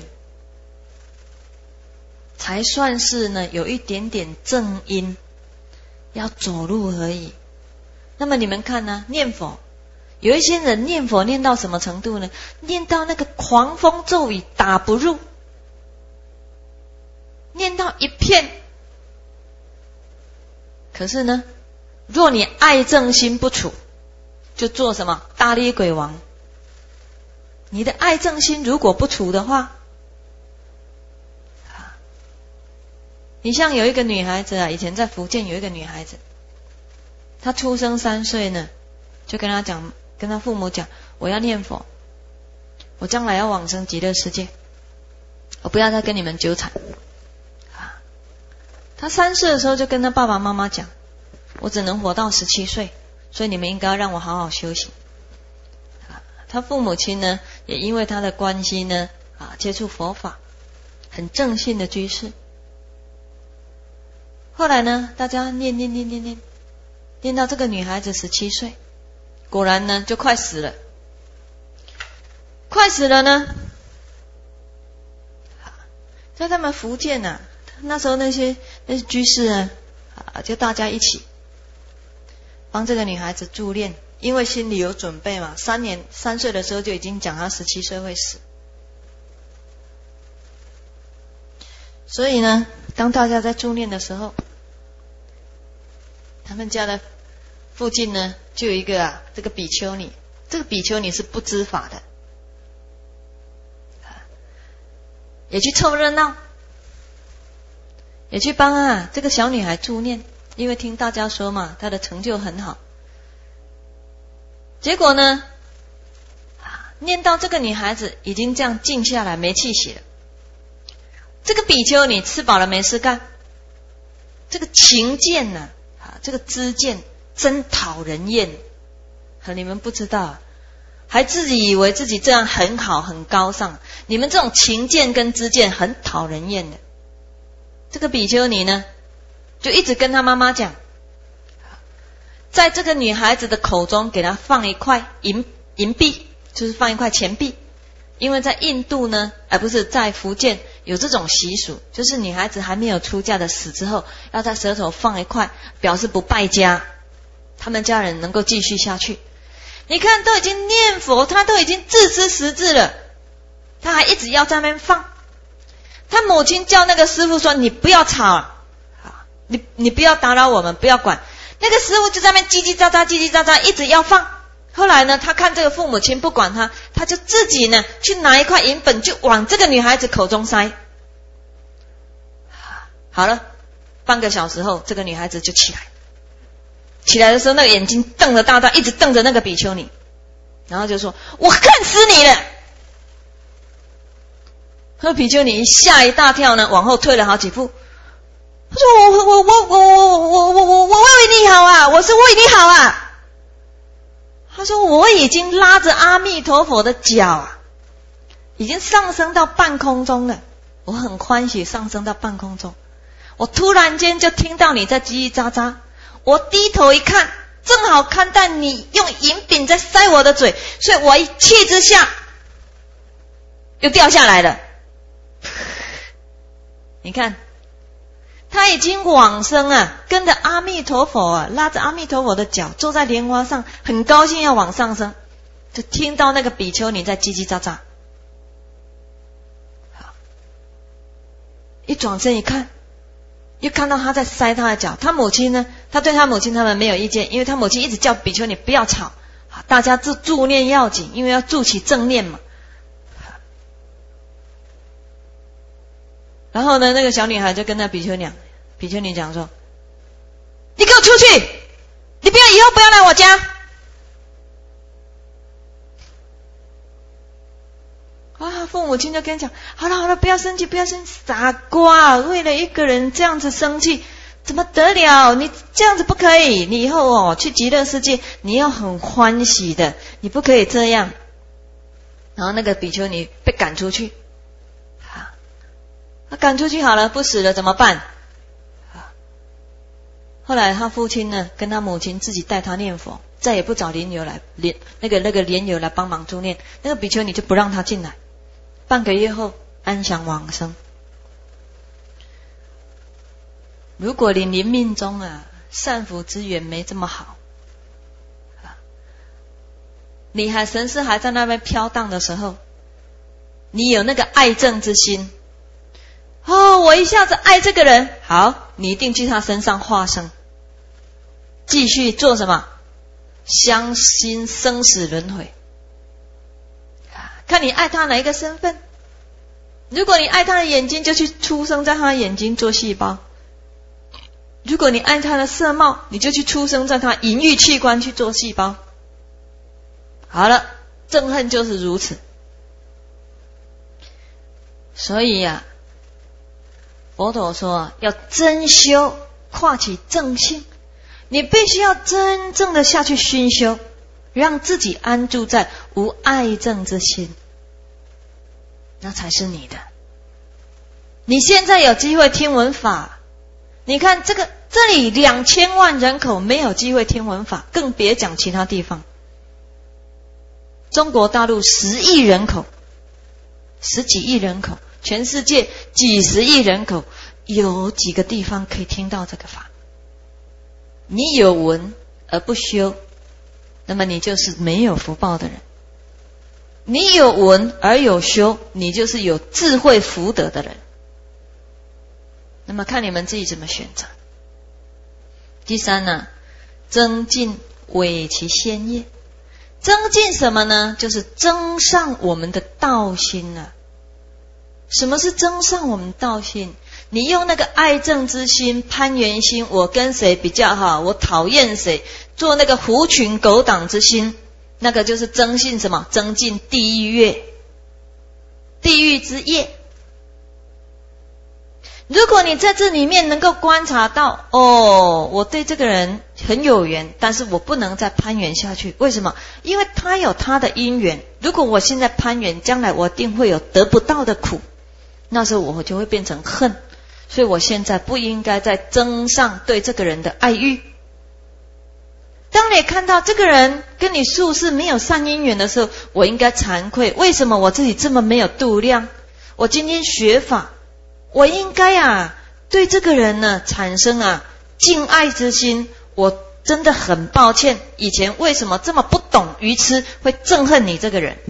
才算是呢有一点点正因要走路而已。那么你们看呢，念佛有一些人念佛念到什么程度呢？念到那个狂风骤雨打不入，念到一片。可是呢，若你爱正心不处，就做什么大力鬼王。你的爱正心如果不处的话，你像有一个女孩子啊，以前在福建有一个女孩子，她出生三岁呢，就跟她讲，跟她父母讲，我要念佛，我将来要往生极乐世界，我不要再跟你们纠缠。她三岁的时候就跟她爸爸妈妈讲，我只能活到十七岁，所以你们应该要让我好好修行。她父母亲呢，也因为她的关系呢，啊，接触佛法，很正信的居士。后来呢，大家念念念念念，念到这个女孩子十七岁，果然呢就快死了，快死了呢。在他们福建啊，那时候那些那些居士呢，啊，就大家一起帮这个女孩子助念，因为心里有准备嘛，三年三岁的时候就已经讲她十七岁会死，所以呢，当大家在助念的时候，他们家的附近呢就有一个啊，这个比丘尼，这个比丘尼是不知法的，也去凑热闹，也去帮啊这个小女孩助念，因为听大家说嘛，她的成就很好。结果呢，念到这个女孩子已经这样静下来，没气息了。这个比丘尼吃饱了没事干，这个情见呢、啊，这个知见真讨人厌。你们不知道，还自己以为自己这样很好很高尚，你们这种情见跟知见很讨人厌的。这个比丘尼呢，就一直跟他妈妈讲，在这个女孩子的口中给她放一块银银币，就是放一块钱币。因为在印度呢，而、呃、不是在福建有这种习俗，就是女孩子还没有出嫁的死之后，要在舌头放一块，表示不败家，他们家人能够继续下去。你看都已经念佛，他都已经自知识字了，他还一直要在那边放。他母亲叫那个师父说，你不要吵，你你不要打扰我们，不要管。那个师父就在那边叽叽喳喳叽叽喳喳一直要放。后来呢，他看这个父母亲不管他，他就自己呢去拿一块银本就往这个女孩子口中塞。好了，半个小时后这个女孩子就起来，起来的时候那个眼睛瞪得大大，一直瞪着那个比丘尼，然后就说，我恨死你了。那比丘尼吓一大跳呢，往后退了好几步， 他说我我我我我我我我我为你好啊，我是为你好啊。他说我已经拉着阿弥陀佛的脚啊，已经上升到半空中了，我很欢喜上升到半空中。我突然间就听到你在叽叽喳喳，我低头一看，正好看到你用银饼在塞我的嘴，所以我一气之下又掉下来了。你看他已经往生啊，跟着阿弥陀佛啊，拉着阿弥陀佛的脚坐在莲花上，很高兴要往上升，就听到那个比丘尼在叽叽喳喳。一转身一看，又看到他在塞他的脚。他母亲呢，他对他母亲他们没有意见，因为他母亲一直叫比丘尼不要吵，大家助助念要紧，因为要助起正念嘛。然后呢，那个小女孩就跟那比丘尼比丘尼讲说，你给我出去，你不要以后不要来我家。啊，父母亲就跟他讲，好了好了，不要生气不要生气，傻瓜，为了一个人这样子生气怎么得了，你这样子不可以，你以后哦去极乐世界你要很欢喜的，你不可以这样。然后那个比丘尼被赶出去，他赶出去好了，不死了怎么办？后来他父亲呢，跟他母亲自己带他念佛，再也不找莲友来莲那个那个莲友来帮忙助念，那个比丘尼就不让他进来。半个月后安详往生。如果你临命中啊善福之缘没这么好，你还神识还在那边飘荡的时候，你有那个爱憎之心，哦，我一下子爱这个人，好，你一定去他身上化生，继续做什么？相信生死轮回。看你爱他哪一个身份。如果你爱他的眼睛，就去出生在他的眼睛做细胞；如果你爱他的色貌，你就去出生在他淫欲器官去做细胞。好了，憎恨就是如此。所以呀、啊，佛陀说要真修，跨起正性，你必须要真正的下去熏修，让自己安住在无爱憎之心，那才是你的。你现在有机会听闻法，你看这个这里两千万人口没有机会听闻法，更别讲其他地方。中国大陆十亿人口，十几亿人口，全世界几十亿人口，有几个地方可以听到这个法？你有闻而不修，那么你就是没有福报的人。你有闻而有修，你就是有智慧福德的人。那么看你们自己怎么选择。第三呢，增进伪其先业。增进什么呢？就是增上我们的道心啊。什么是增上我们道心？你用那个爱憎之心、攀缘心，我跟谁比较好，我讨厌谁，做那个狐群狗党之心，那个就是增进什么？增进地狱业，地狱之业。如果你在这里面能够观察到，哦，我对这个人很有缘，但是我不能再攀缘下去。为什么？因为他有他的因缘。如果我现在攀缘，将来我一定会有得不到的苦，那时候我就会变成恨。所以我现在不应该再增上对这个人的爱欲。当你看到这个人跟你宿世没有善因缘的时候，我应该惭愧，为什么我自己这么没有度量？我今天学法，我应该啊对这个人呢产生啊敬爱之心。我真的很抱歉，以前为什么这么不懂愚痴，会憎恨你这个人，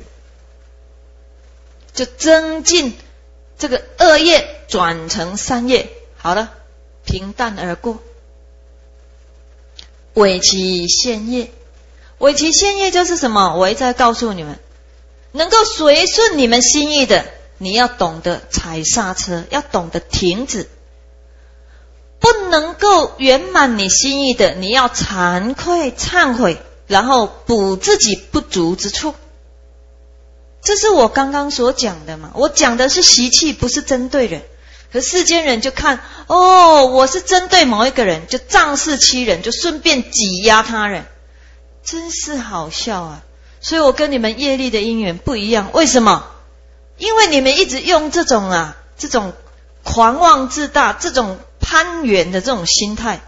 就增进这个恶业转成善业。好了，平淡而过。伪其现业，伪其现业就是什么？我一再告诉你们，能够随顺你们心意的，你要懂得踩刹车，要懂得停止。不能够圆满你心意的，你要惭愧忏悔，然后补自己不足之处。这是我刚刚所讲的嘛，我讲的是习气，不是针对人。 可世间人就看，哦，我是针对某一个人，就仗势欺人，就顺便挤压他人，真是好笑啊！所以我跟你们业力的因缘不一样，为什么？因为你们一直用这种啊，这种狂妄自大、这种攀缘的这种心态，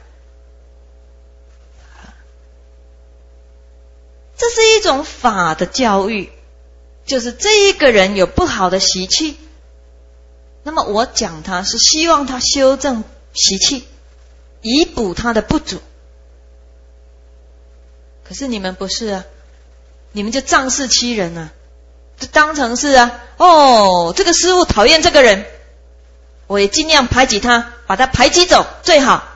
这是一种法的教育，就是这一个人有不好的习气，那么我讲他是希望他修正习气，以补他的不足。可是你们不是啊，你们就仗势欺人啊，就当成是啊，哦，这个师父讨厌这个人，我也尽量排挤他，把他排挤走最好。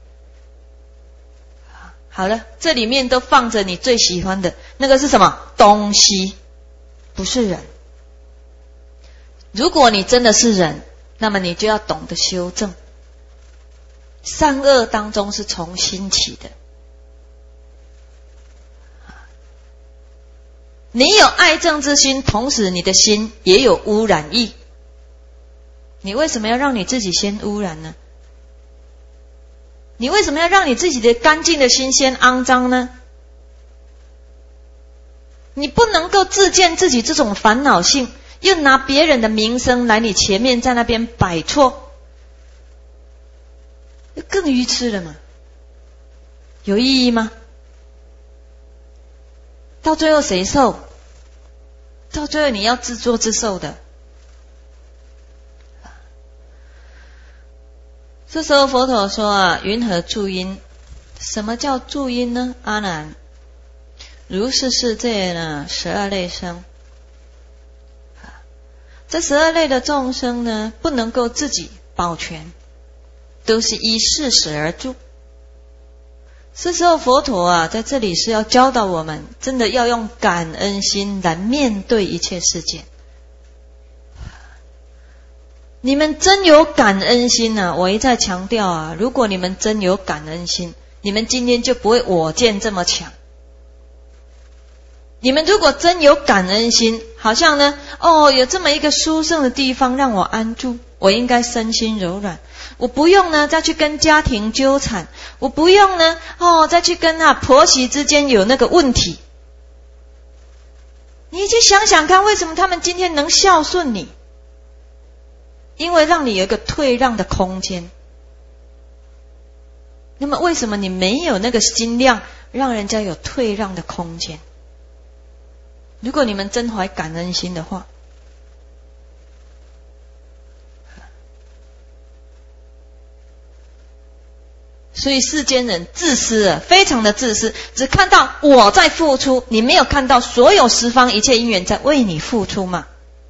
好了，这里面都放着你最喜欢的那个是什么东西？不是人。如果你真的是人，那么你就要懂得修正。善恶当中是从心起的。你有爱憎之心，同时你的心也有污染意。你为什么要让你自己先污染呢？你为什么要让你自己的干净的心先肮脏呢？你不能够自见自己这种烦恼性，又拿别人的名声来你前面在那边摆错，更愚痴了嘛？有意义吗？到最后谁受？到最后你要自作自受的。这时候佛陀说啊，云何助因？什么叫助因呢？阿难，如是世界呢，十二类生。这十二类的众生呢，不能够自己保全，都是依事实而住。这时候佛陀啊，在这里是要教导我们，真的要用感恩心来面对一切事件。你们真有感恩心啊，我一再强调啊，如果你们真有感恩心，你们今天就不会我见这么强。你们如果真有感恩心，好像呢，哦，有这么一个殊胜的地方让我安住，我应该身心柔软，我不用呢再去跟家庭纠缠，我不用呢哦再去跟啊婆媳之间有那个问题。你去想想看，为什么他们今天能孝顺你？因为让你有一个退让的空间。那么为什么你没有那个心量，让人家有退让的空间？如果你们真怀感恩心的话，所以世间人自私啊，非常的自私，只看到我在付出，你没有看到所有十方一切因缘在为你付出嘛。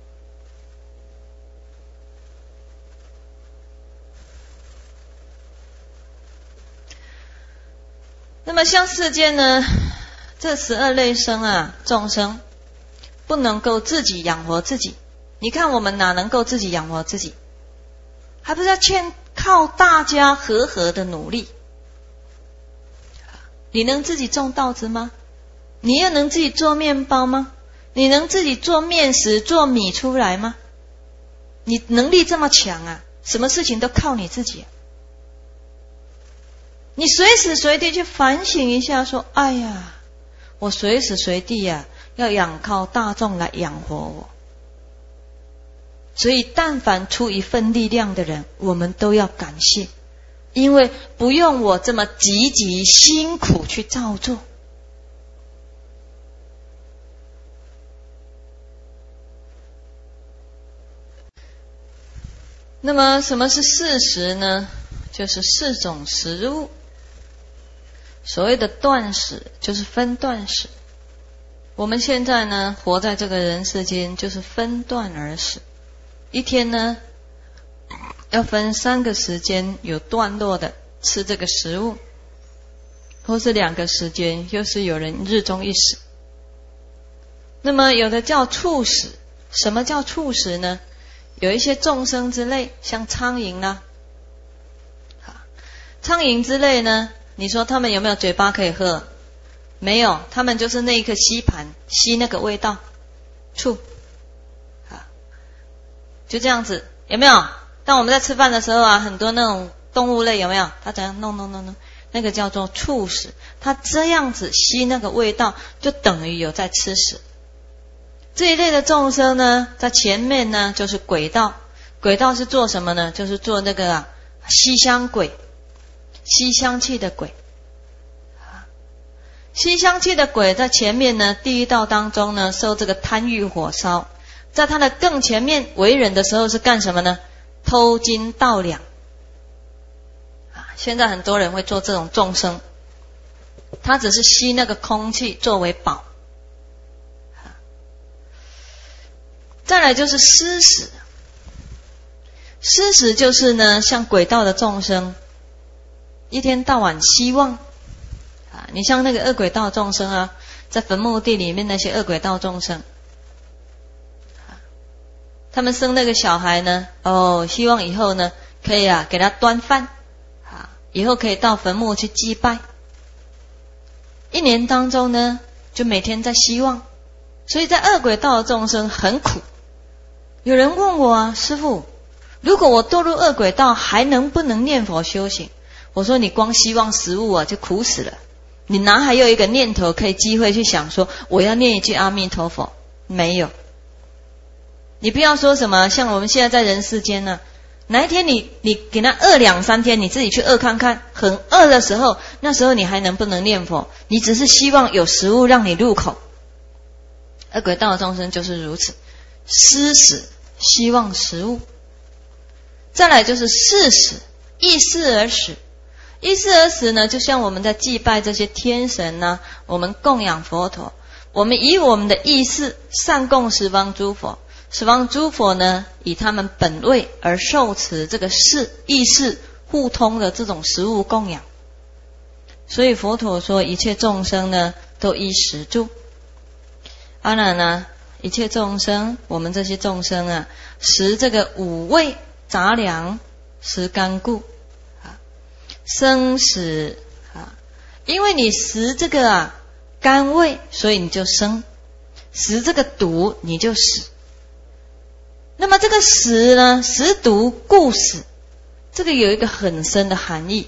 那么像世间呢，这十二类生啊，众生不能够自己养活自己。你看我们哪能够自己养活自己？还不是要欠靠大家和合的努力。你能自己种稻子吗？你又能自己做面包吗？你能自己做面食、做米出来吗？你能力这么强啊，什么事情都靠你自己啊。你随时随地去反省一下，说：哎呀，我随时随地呀、啊，要仰靠大众来养活我。所以但凡出一份力量的人，我们都要感谢，因为不用我这么积极辛苦去造作。那么什么是四食呢？就是四种食物。所谓的断食就是分段食。我们现在呢活在这个人世间，就是分段而食。一天呢要分三个时间有段落的吃这个食物，或是两个时间，又是有人日中一食。那么有的叫畜食。什么叫畜食呢？有一些众生之类，像苍蝇啦、啊，苍蝇之类呢，你说他们有没有嘴巴可以喝？没有，他们就是那一个吸盘吸那个味道，醋，啊，就这样子，有没有？ 当我们在吃饭的时候啊，很多那种动物类有没有？它怎样弄弄弄弄？那个叫做触食，它这样子吸那个味道，就等于有在吃食。这一类的众生呢，在前面呢就是鬼道，鬼道是做什么呢？就是做那个啊吸香鬼，吸香气的鬼。吸香气的鬼在前面呢，第一道当中呢，受这个贪欲火烧，在他的更前面为人的时候是干什么呢？偷金盗两。现在很多人会做这种众生，他只是吸那个空气作为宝。再来就是施食，施食就是呢，像鬼道的众生，一天到晚希望啊，你像那个恶鬼道众生啊，在坟墓地里面那些恶鬼道众生，他们生那个小孩呢，哦，希望以后呢可以啊给他端饭。以后可以到坟墓去祭拜，一年当中呢，就每天在希望，所以在恶鬼道的众生很苦。有人问我啊，师父，如果我堕入恶鬼道，还能不能念佛修行？我说你光希望食物啊，就苦死了。你哪还有一个念头可以机会去想说，我要念一句阿弥陀佛？没有。你不要说什么，像我们现在在人世间呢、啊。哪一天你你给他饿两三天，你自己去饿看看，很饿的时候，那时候你还能不能念佛？你只是希望有食物让你入口。恶鬼道的众生就是如此，施食，希望食物。再来就是事食，依事而食。依事而食呢，就像我们在祭拜这些天神呢、啊，我们供养佛陀，我们以我们的意识善供十方诸佛。十方诸佛呢，以他们本位而受持这个事意识互通的这种食物供养。所以佛陀说，一切众生呢，都依食住。当然呢，一切众生，我们这些众生啊，食这个五味杂粮，食甘固啊，生死啊，因为你食这个啊甘味，所以你就生；食这个毒，你就死。那么这个食呢，食毒故死，这个有一个很深的含义。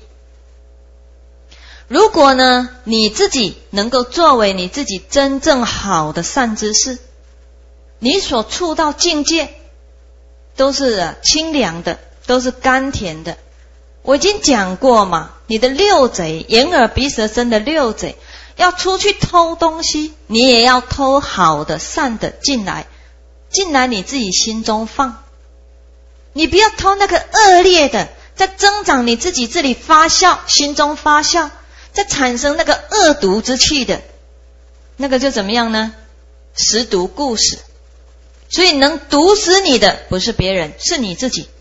如果呢，你自己能够作为你自己真正好的善知识，你所触到境界都是、啊、清凉的，都是甘甜的。我已经讲过嘛，你的六贼，眼耳鼻舌身的六贼，要出去偷东西，你也要偷好的善的进来。进来你自己心中放，你不要偷那个恶劣的，在增长你自己这里发酵，心中发酵，在产生那个恶毒之气的，那个就怎么样呢？食毒故死。所以能毒死你的不是别人，是你自己。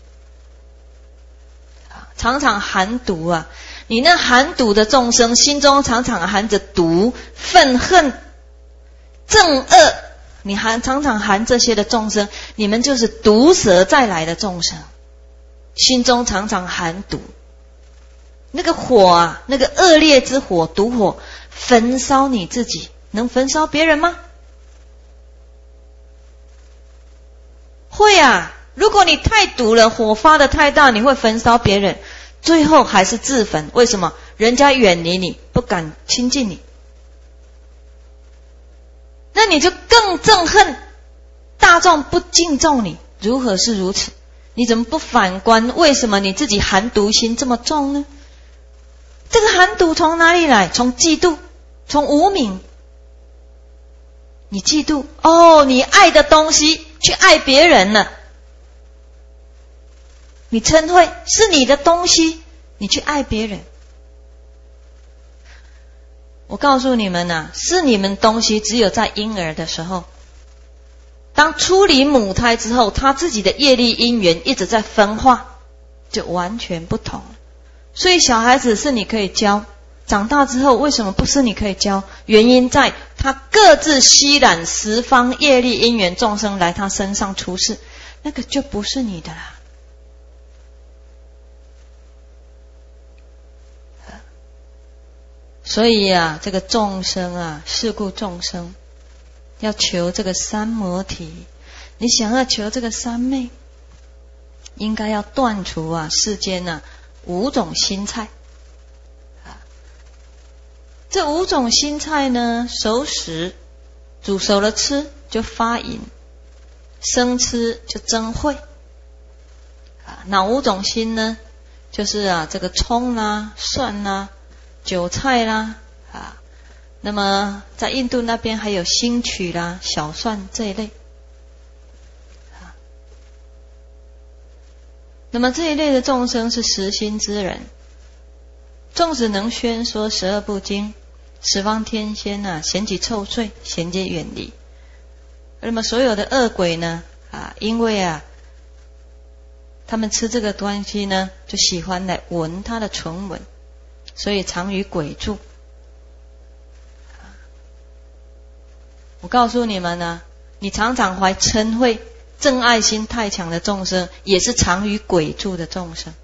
常常含毒啊，你那含毒的众生心中常常含着毒、愤恨、憎恶，你还常常含这些的众生，你们就是毒蛇再来的众生，心中常常含毒。那个火啊，那个恶劣之火，毒火焚烧你自己，能焚烧别人吗？会啊，如果你太毒了，火发的太大，你会焚烧别人，最后还是自焚。为什么？人家远离你，不敢亲近你，那你就更憎恨，大众不敬重你，如何是如此？你怎么不反观，为什么你自己含毒心这么重呢？这个含毒从哪里来？从嫉妒，从无明。你嫉妒，哦，你爱的东西去爱别人了。你嗔恚，是你的东西，你去爱别人。我告诉你们啊，是你们东西只有在婴儿的时候，当出离母胎之后，他自己的业力因缘一直在分化，就完全不同了。所以小孩子是你可以教，长大之后为什么不是你可以教？原因在他各自吸染十方业力因缘众生来他身上出世，那个就不是你的啦。所以啊，这个众生啊，是故众生要求这个三摩提，你想要求这个三昧， 应该要断除啊世间啊五种心菜啊。这五种心菜呢，熟食煮熟了吃就发淫，生吃就增慧啊。哪五种心呢？就是啊这个葱啦、蒜啦、韭菜啦啊。那么在印度那边还有星曲啦、小蒜这一类。那么这一类的众生是实心之人，纵使能宣说十二部经，十方天仙啊嫌己臭罪，贤皆远离。那么所有的恶鬼呢啊，因为啊他们吃这个东西呢，就喜欢来闻它的唇纹，所以常与鬼住。我告诉你们呢，你常常怀嗔恚、憎爱心太强的众生，也是常与鬼住的众生。